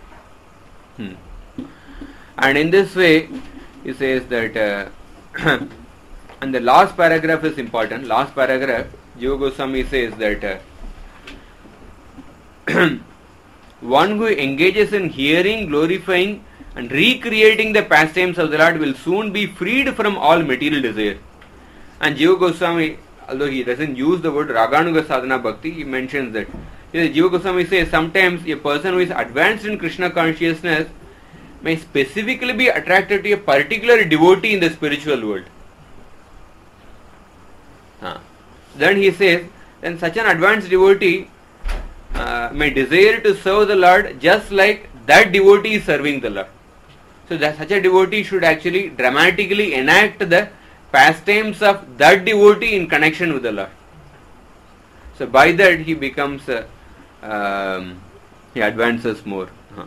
And in this way, he says that, and the last paragraph is important. Last paragraph, Jiva Goswami says that one who engages in hearing, glorifying and recreating the pastimes of the Lord will soon be freed from all material desire. And Jiva Goswami, although he doesn't use the word Raganuga Sadhana Bhakti, he mentions that. Jiva Goswami says sometimes a person who is advanced in Krishna consciousness may specifically be attracted to a particular devotee in the spiritual world. Then he says, then such an advanced devotee may desire to serve the Lord just like that devotee is serving the Lord. So that such a devotee should actually dramatically enact the pastimes of that devotee in connection with the Lord. So by that he becomes, he advances more.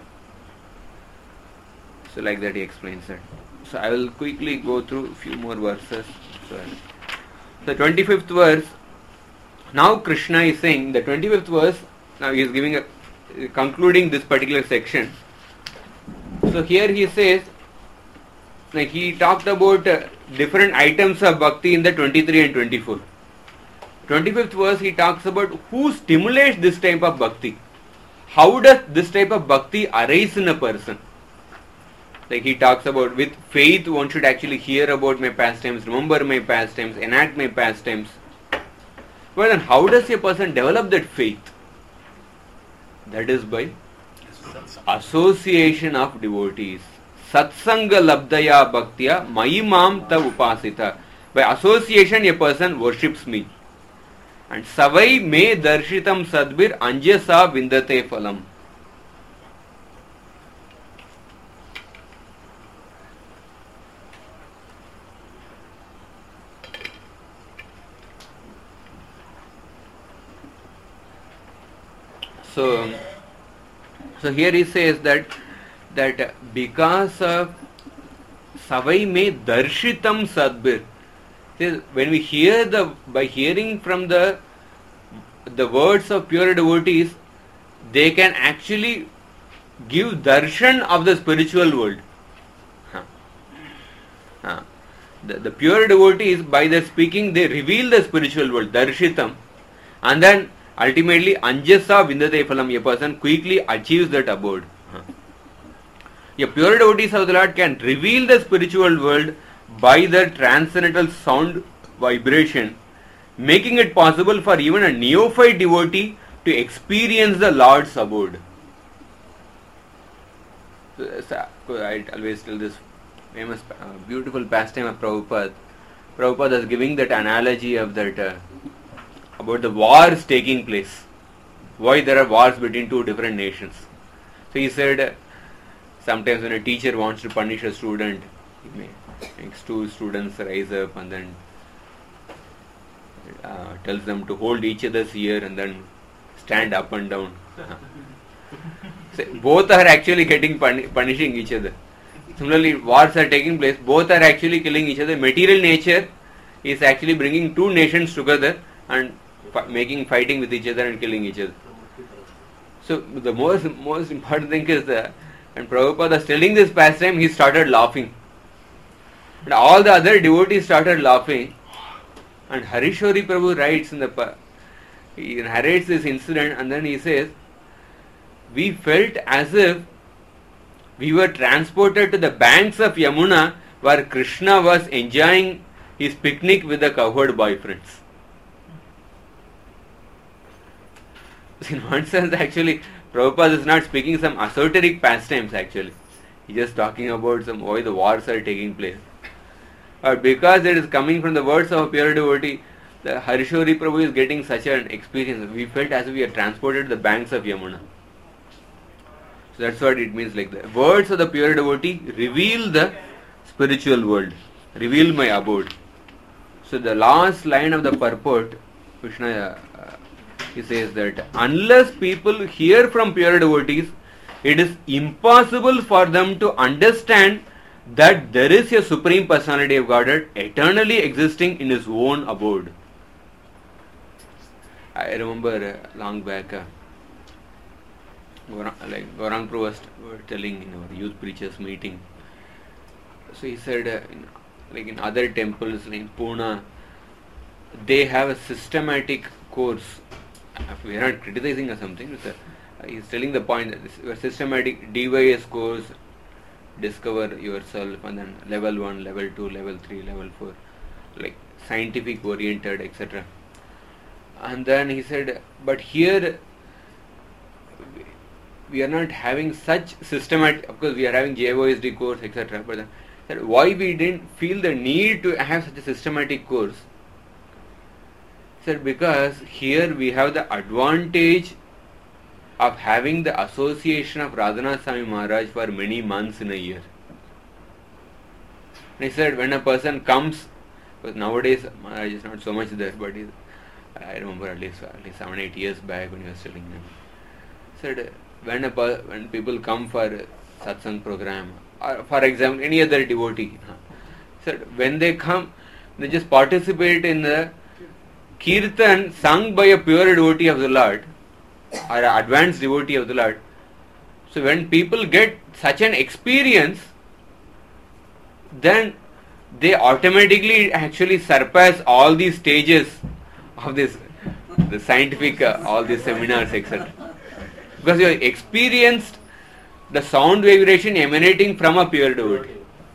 So like that he explains that. So I will quickly go through a few more verses. So the 25th verse, now Krishna is saying, the 25th verse, now he is giving concluding this particular section. So here he says, like he talked about different items of bhakti in the 23 and 24. 25th verse he talks about who stimulates this type of bhakti. How does this type of bhakti arise in a person? Like he talks about with faith one should actually hear about my pastimes, remember my pastimes, enact my pastimes. Well then how does a person develop that faith? That is by association of devotees. Satsanga labdaya bhaktya mayimam ta upasita. By association a person worships me. And savai me darshitam sadbir anjasa vindate phalam. So here he says that because of savai me darshitam sadbir, when we hear by hearing from the words of pure devotees, they can actually give darshan of the spiritual world. The pure devotees, by their speaking, they reveal the spiritual world, darshitam, and then ultimately anjasa vindate phalam, a person quickly achieves that abode. A pure devotees of the Lord can reveal the spiritual world by their transcendental sound vibration, making it possible for even a neophyte devotee to experience the Lord's abode. I always tell this famous, beautiful pastime of Prabhupada, Prabhupada is giving that analogy of that about the wars taking place. Why there are wars between two different nations. So he said, sometimes when a teacher wants to punish a student, he makes two students rise up and then tells them to hold each other's ear and then stand up and down. So both are actually getting punishing each other. Similarly, wars are taking place, both are actually killing each other. Material nature is actually bringing two nations together and fighting with each other and killing each other. So the most important thing is that when Prabhupada is telling this pastime, he started laughing. And all the other devotees started laughing. And Harishori Prabhu writes he narrates this incident and then he says, we felt as if we were transported to the banks of Yamuna where Krishna was enjoying his picnic with the cowherd boyfriends. In one sense, actually, Prabhupada is not speaking some esoteric pastimes actually. He is just talking about why the wars are taking place. But because it is coming from the words of a pure devotee, the Harishori Prabhu is getting such an experience. We felt as if we are transported to the banks of Yamuna. So that's what it means, like the words of the pure devotee reveal the spiritual world, reveal my abode. So the last line of the purport, Krishna, he says that unless people hear from pure devotees, it is impossible for them to understand that there is a Supreme Personality of Godhead eternally existing in His own abode. I remember long back, Gaurang Prabhu was telling in our youth preachers meeting. So he said, like in other temples like in Pune, they have a systematic course. We are not criticizing or something. He is telling the point that this is a systematic DYS course, discover yourself, and then level 1, level 2, level 3, level 4, like scientific oriented, etc. And then he said, but here we are not having such systematic, of course we are having JOSD course, etc. But then, why we didn't feel the need to have such a systematic course? Sir, because here we have the advantage of having the association of Radhanath Swami Maharaj for many months in a year. And he said, when a person comes, because nowadays Maharaj is not so much there, but I remember at least 7-8 years back when he was telling them. Said, when people come for satsang program, or for example any other devotee, said when they come, they just participate in the kirtan sung by a pure devotee of the Lord or an advanced devotee of the Lord. So when people get such an experience, then they automatically actually surpass all these stages of this, the scientific, all these seminars, etc. Because you have experienced the sound vibration emanating from a pure devotee.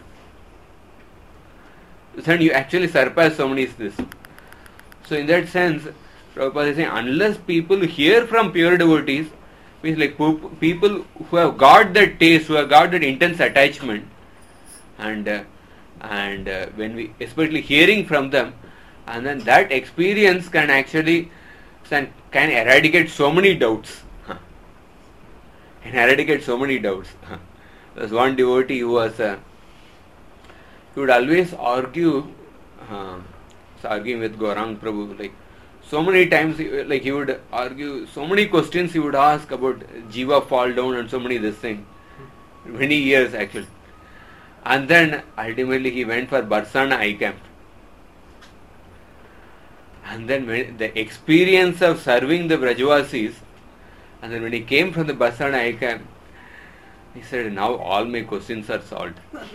Then you actually surpass so many this. So in that sense, Prabhupada is saying, unless people hear from pure devotees, means like people who have got that taste, who have got that intense attachment, and when we, especially hearing from them, and then that experience can actually can eradicate so many doubts. Can eradicate so many doubts. There's one devotee who was, he would always argue, arguing with Gaurang Prabhu, like so many times, like he would argue, so many questions he would ask about Jiva fall down and so many this thing, many years actually. And then ultimately he went for Barsana I camp. And then when the experience of serving the Brajavasis, and then when he came from the Barsana I camp, he said, now all my questions are solved.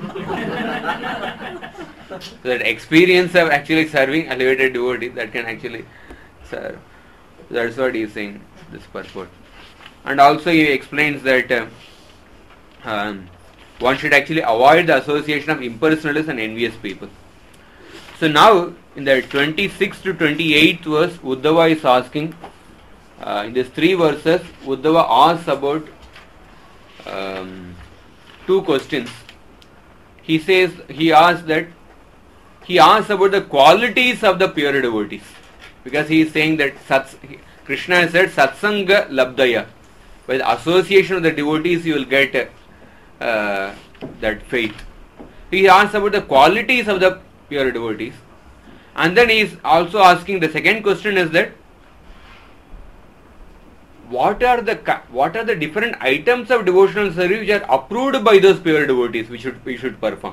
So that experience of actually serving elevated devotee, that can actually serve. That's what he is saying, this purport. And also he explains that one should actually avoid the association of impersonalists and envious people. So now, in the 26th to 28th verse, Uddhava is asking, in these 3 verses, Uddhava asks about 2 questions. He asks that he asks about the qualities of the pure devotees, because he is saying that Krishna has said satsanga labdaya, by the association of the devotees you will get that faith. He asks about the qualities of the pure devotees, and then he is also asking, the second question is that what are the different items of devotional service which are approved by those pure devotees we should perform.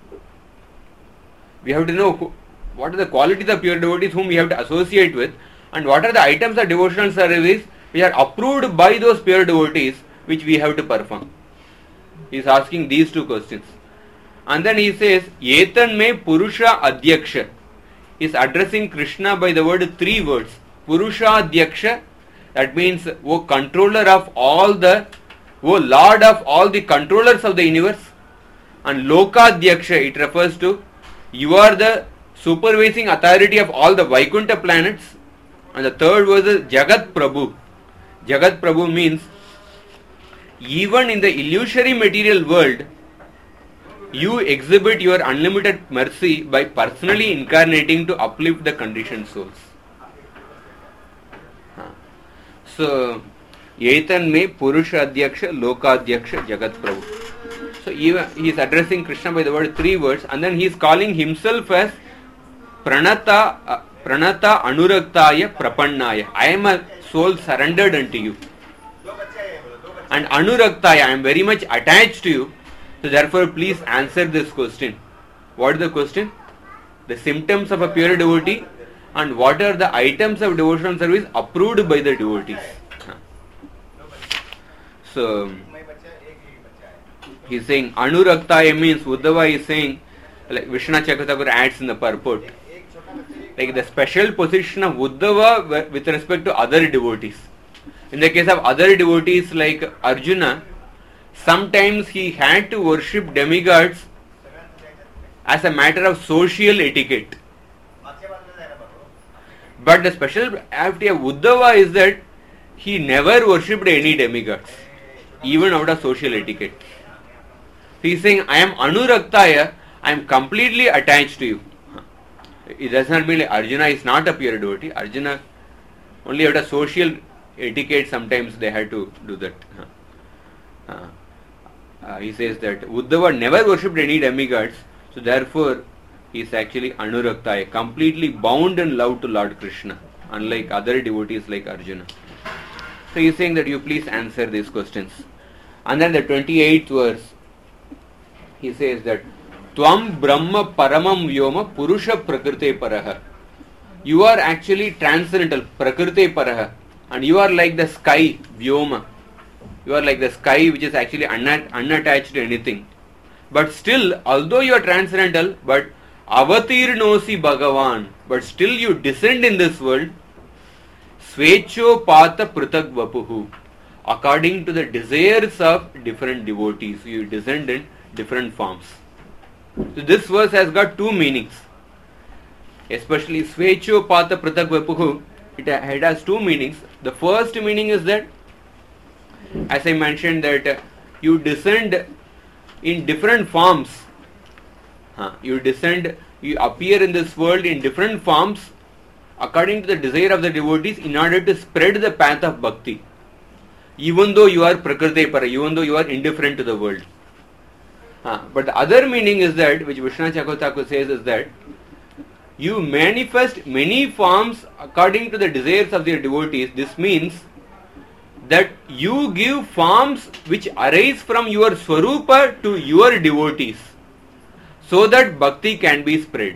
We have to know what are the qualities of pure devotees whom we have to associate with, and what are the items of devotional service which are approved by those pure devotees which we have to perform. He is asking these two questions. And then he says, Etan me Purusha Adhyaksha. He is addressing Krishna by the word, three words. Purusha Adhyaksha, that means, O controller of all O Lord of all the controllers of the universe. And Loka Adhyaksha, it refers to, you are the supervising authority of all the Vaikuntha planets. And the third word is Jagat Prabhu. Jagat Prabhu means, even in the illusory material world, you exhibit your unlimited mercy by personally incarnating to uplift the conditioned souls. So, Etan me Purusha Adhyaksha, Loka Adhyaksha, Jagat Prabhu. So, he is addressing Krishna by the word, three words, and then he is calling himself as Pranata Anuraktaya Prapannaya. I am a soul surrendered unto you. And Anuraktaya, I am very much attached to you. So therefore, please answer this question. What is the question? The symptoms of a pure devotee, and what are the items of devotional service approved by the devotees. So, he is saying Anuraktaya means, Uddhava is saying, like Vishwanath Chakravarti adds in the purport, like the special position of Uddhava with respect to other devotees. In the case of other devotees like Arjuna, sometimes he had to worship demigods as a matter of social etiquette. But the speciality of Uddhava is that he never worshipped any demigods, even out of social etiquette. He is saying, I am Anuraktaya, I am completely attached to you. It does not mean like Arjuna is not a pure devotee. Arjuna, only out of social etiquette, sometimes they had to do that. He says that Uddhava never worshipped any demigods, so therefore he is actually Anuraktaya, completely bound in love to Lord Krishna, unlike other devotees like Arjuna. So he is saying that you please answer these questions. And then the 28th verse, he says that Tvam Brahma Paramam Vyoma Purusha Prakrite Paraha. You are actually transcendental, Prakrite Paraha, and you are like the sky, Vyoma. You are like the sky which is actually unattached to anything. But still, although you are transcendental, but Avatirnosi Bhagavan, but still you descend in this world, Svecho Pata Prutak Vapuhu, according to the desires of different devotees. You descend in different forms. So this verse has got two meanings. Especially Svecho Pata Prutak Vapuhu, it has two meanings. The first meaning is that, as I mentioned, that you descend in different forms. You appear in this world in different forms according to the desire of the devotees in order to spread the path of bhakti. Even though you are prakriti para, even though you are indifferent to the world. But the other meaning is that, which Vishwanath Chakravarti says, is that you manifest many forms according to the desires of the devotees. This means that you give forms which arise from your Swarupa to your devotees, so that bhakti can be spread.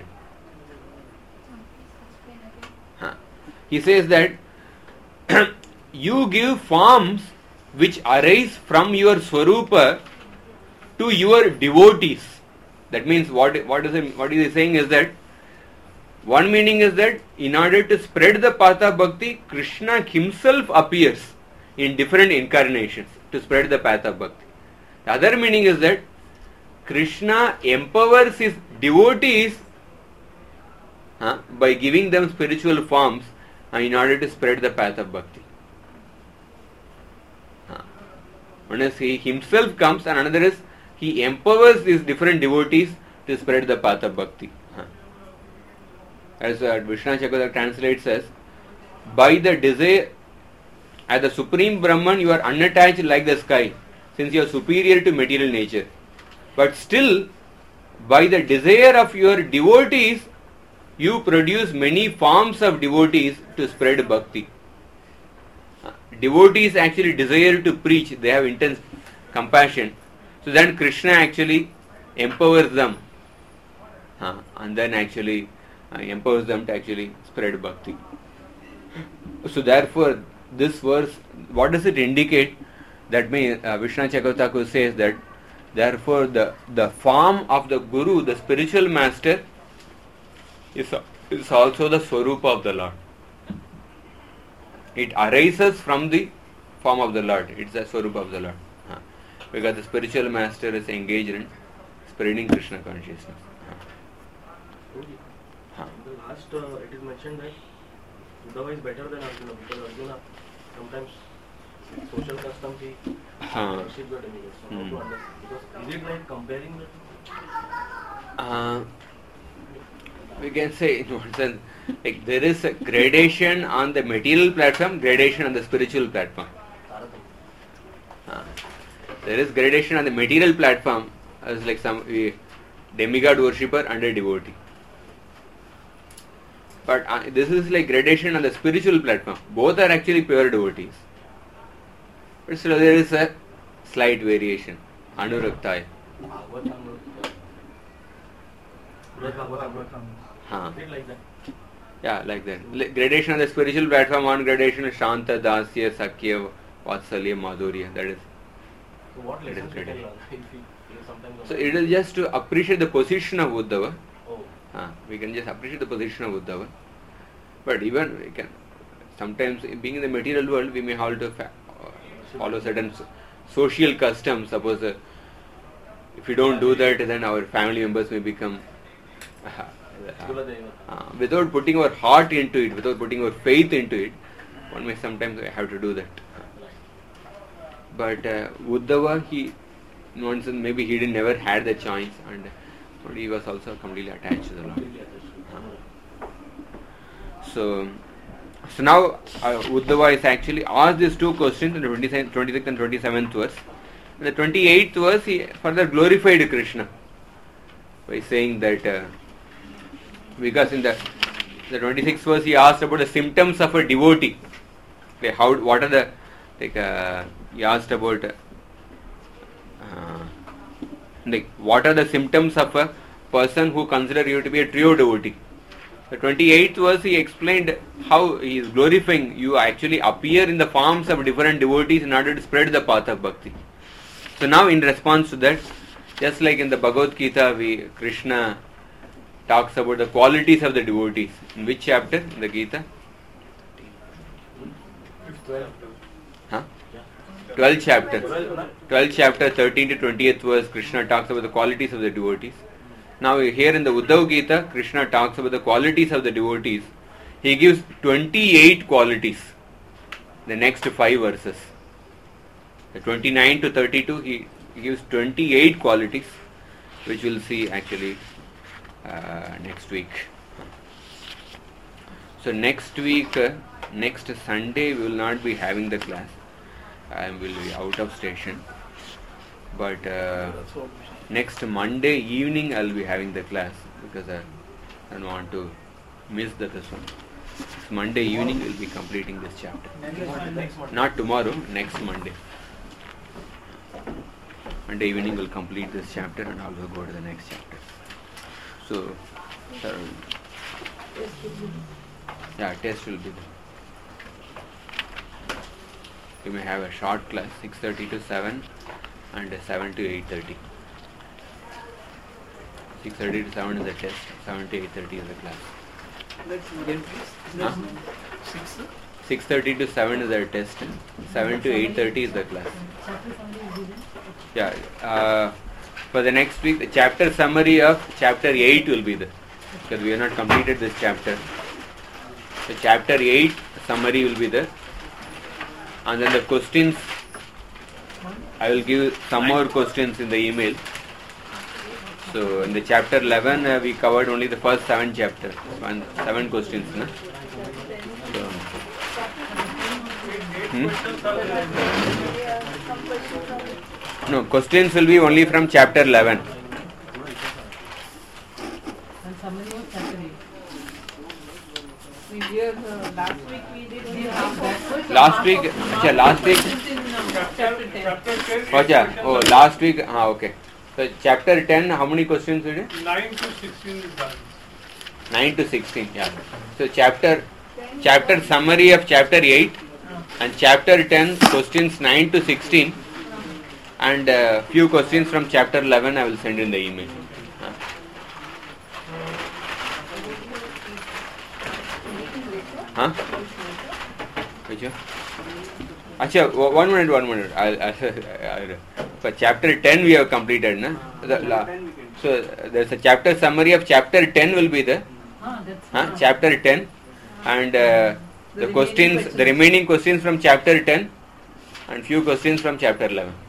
He says that you give forms which arise from your Swarupa to your devotees. That means what he is saying is that one meaning is that in order to spread the path of bhakti, Krishna himself appears in different incarnations to spread the path of bhakti. The other meaning is that Krishna empowers his devotees by giving them spiritual forms in order to spread the path of bhakti. One is he himself comes, and another is he empowers these different devotees to spread the path of bhakti. as Vishnu Chakravarti translates as, by the desire, as the Supreme Brahman, you are unattached like the sky, since you are superior to material nature. But still, by the desire of your devotees, you produce many forms of devotees to spread bhakti. Devotees actually desire to preach, they have intense compassion. So then Krishna actually empowers them, and then actually empowers them to actually spread bhakti. So therefore, this verse, what does it indicate? That means Vishnu Chakravarti says that therefore the form of the Guru, the spiritual master, is also the Swarupa of the Lord. It arises from the form of the Lord. It's the Swarupa of the Lord. Because the spiritual master is engaged in spreading Krishna consciousness. In the last, it is mentioned that Uddhava is better than Arjuna, because Arjuna sometimes social customs he worship the demigods. So how to understand? Because is it like comparing the two? We can say in one sense, like there is a gradation on the material platform, gradation on the spiritual platform. There is gradation on the material platform as like some demigod worshipper and a devotee. But this is like gradation on the spiritual platform. Both are actually pure devotees. But still there is a slight variation. Anuraktai. Like that. Yeah, like that. Gradation on the spiritual platform, one gradation is Shanta, Dasya, Sakya, Vatsalya, Madhurya. That is. So what lessons we can learn if we sometimes? So it is just to appreciate the position of Uddhava. Oh. We can just appreciate the position of Uddhava. But even we can sometimes, being in the material world, we may have to follow certain social customs. Suppose if we don't do that, then our family members may become without putting our heart into it, without putting our faith into it, one may sometimes have to do that. But Uddhava, maybe he never had the choice, and he was also completely attached to the Lord. So now Uddhava is actually asked these two questions in the 26th and 27th verse. In the 28th verse, he further glorified Krishna by saying that because in the 26th verse he asked about the symptoms of a devotee. Okay, what are the he asked about what are the symptoms of a person who considers you to be a trio devotee. The 28th verse he explained how he is glorifying you actually appear in the forms of different devotees in order to spread the path of bhakti. So now in response to that, just like in the Bhagavad Gita, Krishna talks about the qualities of the devotees. In which chapter in the Gita? 12th chapter. 12th chapter, 13 to 20th verse, Krishna talks about the qualities of the devotees. Now here in the Uddhava Gita, Krishna talks about the qualities of the devotees. He gives 28 qualities. The next 5 verses. The 29 to 32, he gives 28 qualities, which we'll see actually next week. So next week, next Sunday, we will not be having the class. I will be out of station. But next Monday evening, I will be having the class because I don't want to miss this one. So Monday evening, we will be completing this chapter. Not tomorrow, next Monday. Monday evening, we will complete this chapter and also go to the next chapter. So, test will be there. You may have a short class, 6:30 to 7 and 7 to 8:30. 6:30 to 7 is the test, 7 to 8:30 is the class. Again, please. 6:30 to 7 is the test, 7 to 8:30 is the class. Yeah, for the next week, the chapter summary of chapter 8 will be there because we have not completed this chapter. The chapter 8 summary will be there. And then the questions, I will give some more questions in the email. So in the chapter 11 we covered only the first 7 chapters, 7 questions. No? So, no, questions will be only from chapter 11. And summary was chapter 8. We did, last week we did only Last week, last week. chapter 10. Oh, last week. Okay. So chapter 10, how many questions we did? 9 to 16 is done. 9 to 16, yeah. So chapter summary of chapter 8 and chapter 10 questions 9 to 16 and few questions from chapter 11 I will send in the email. Huh? Which one? Achha, 1 minute. I'll for chapter 10 we have completed, na? So there's a chapter summary of chapter 10 will be there. Chapter 10 and the remaining questions from chapter 10 and few questions from chapter 11.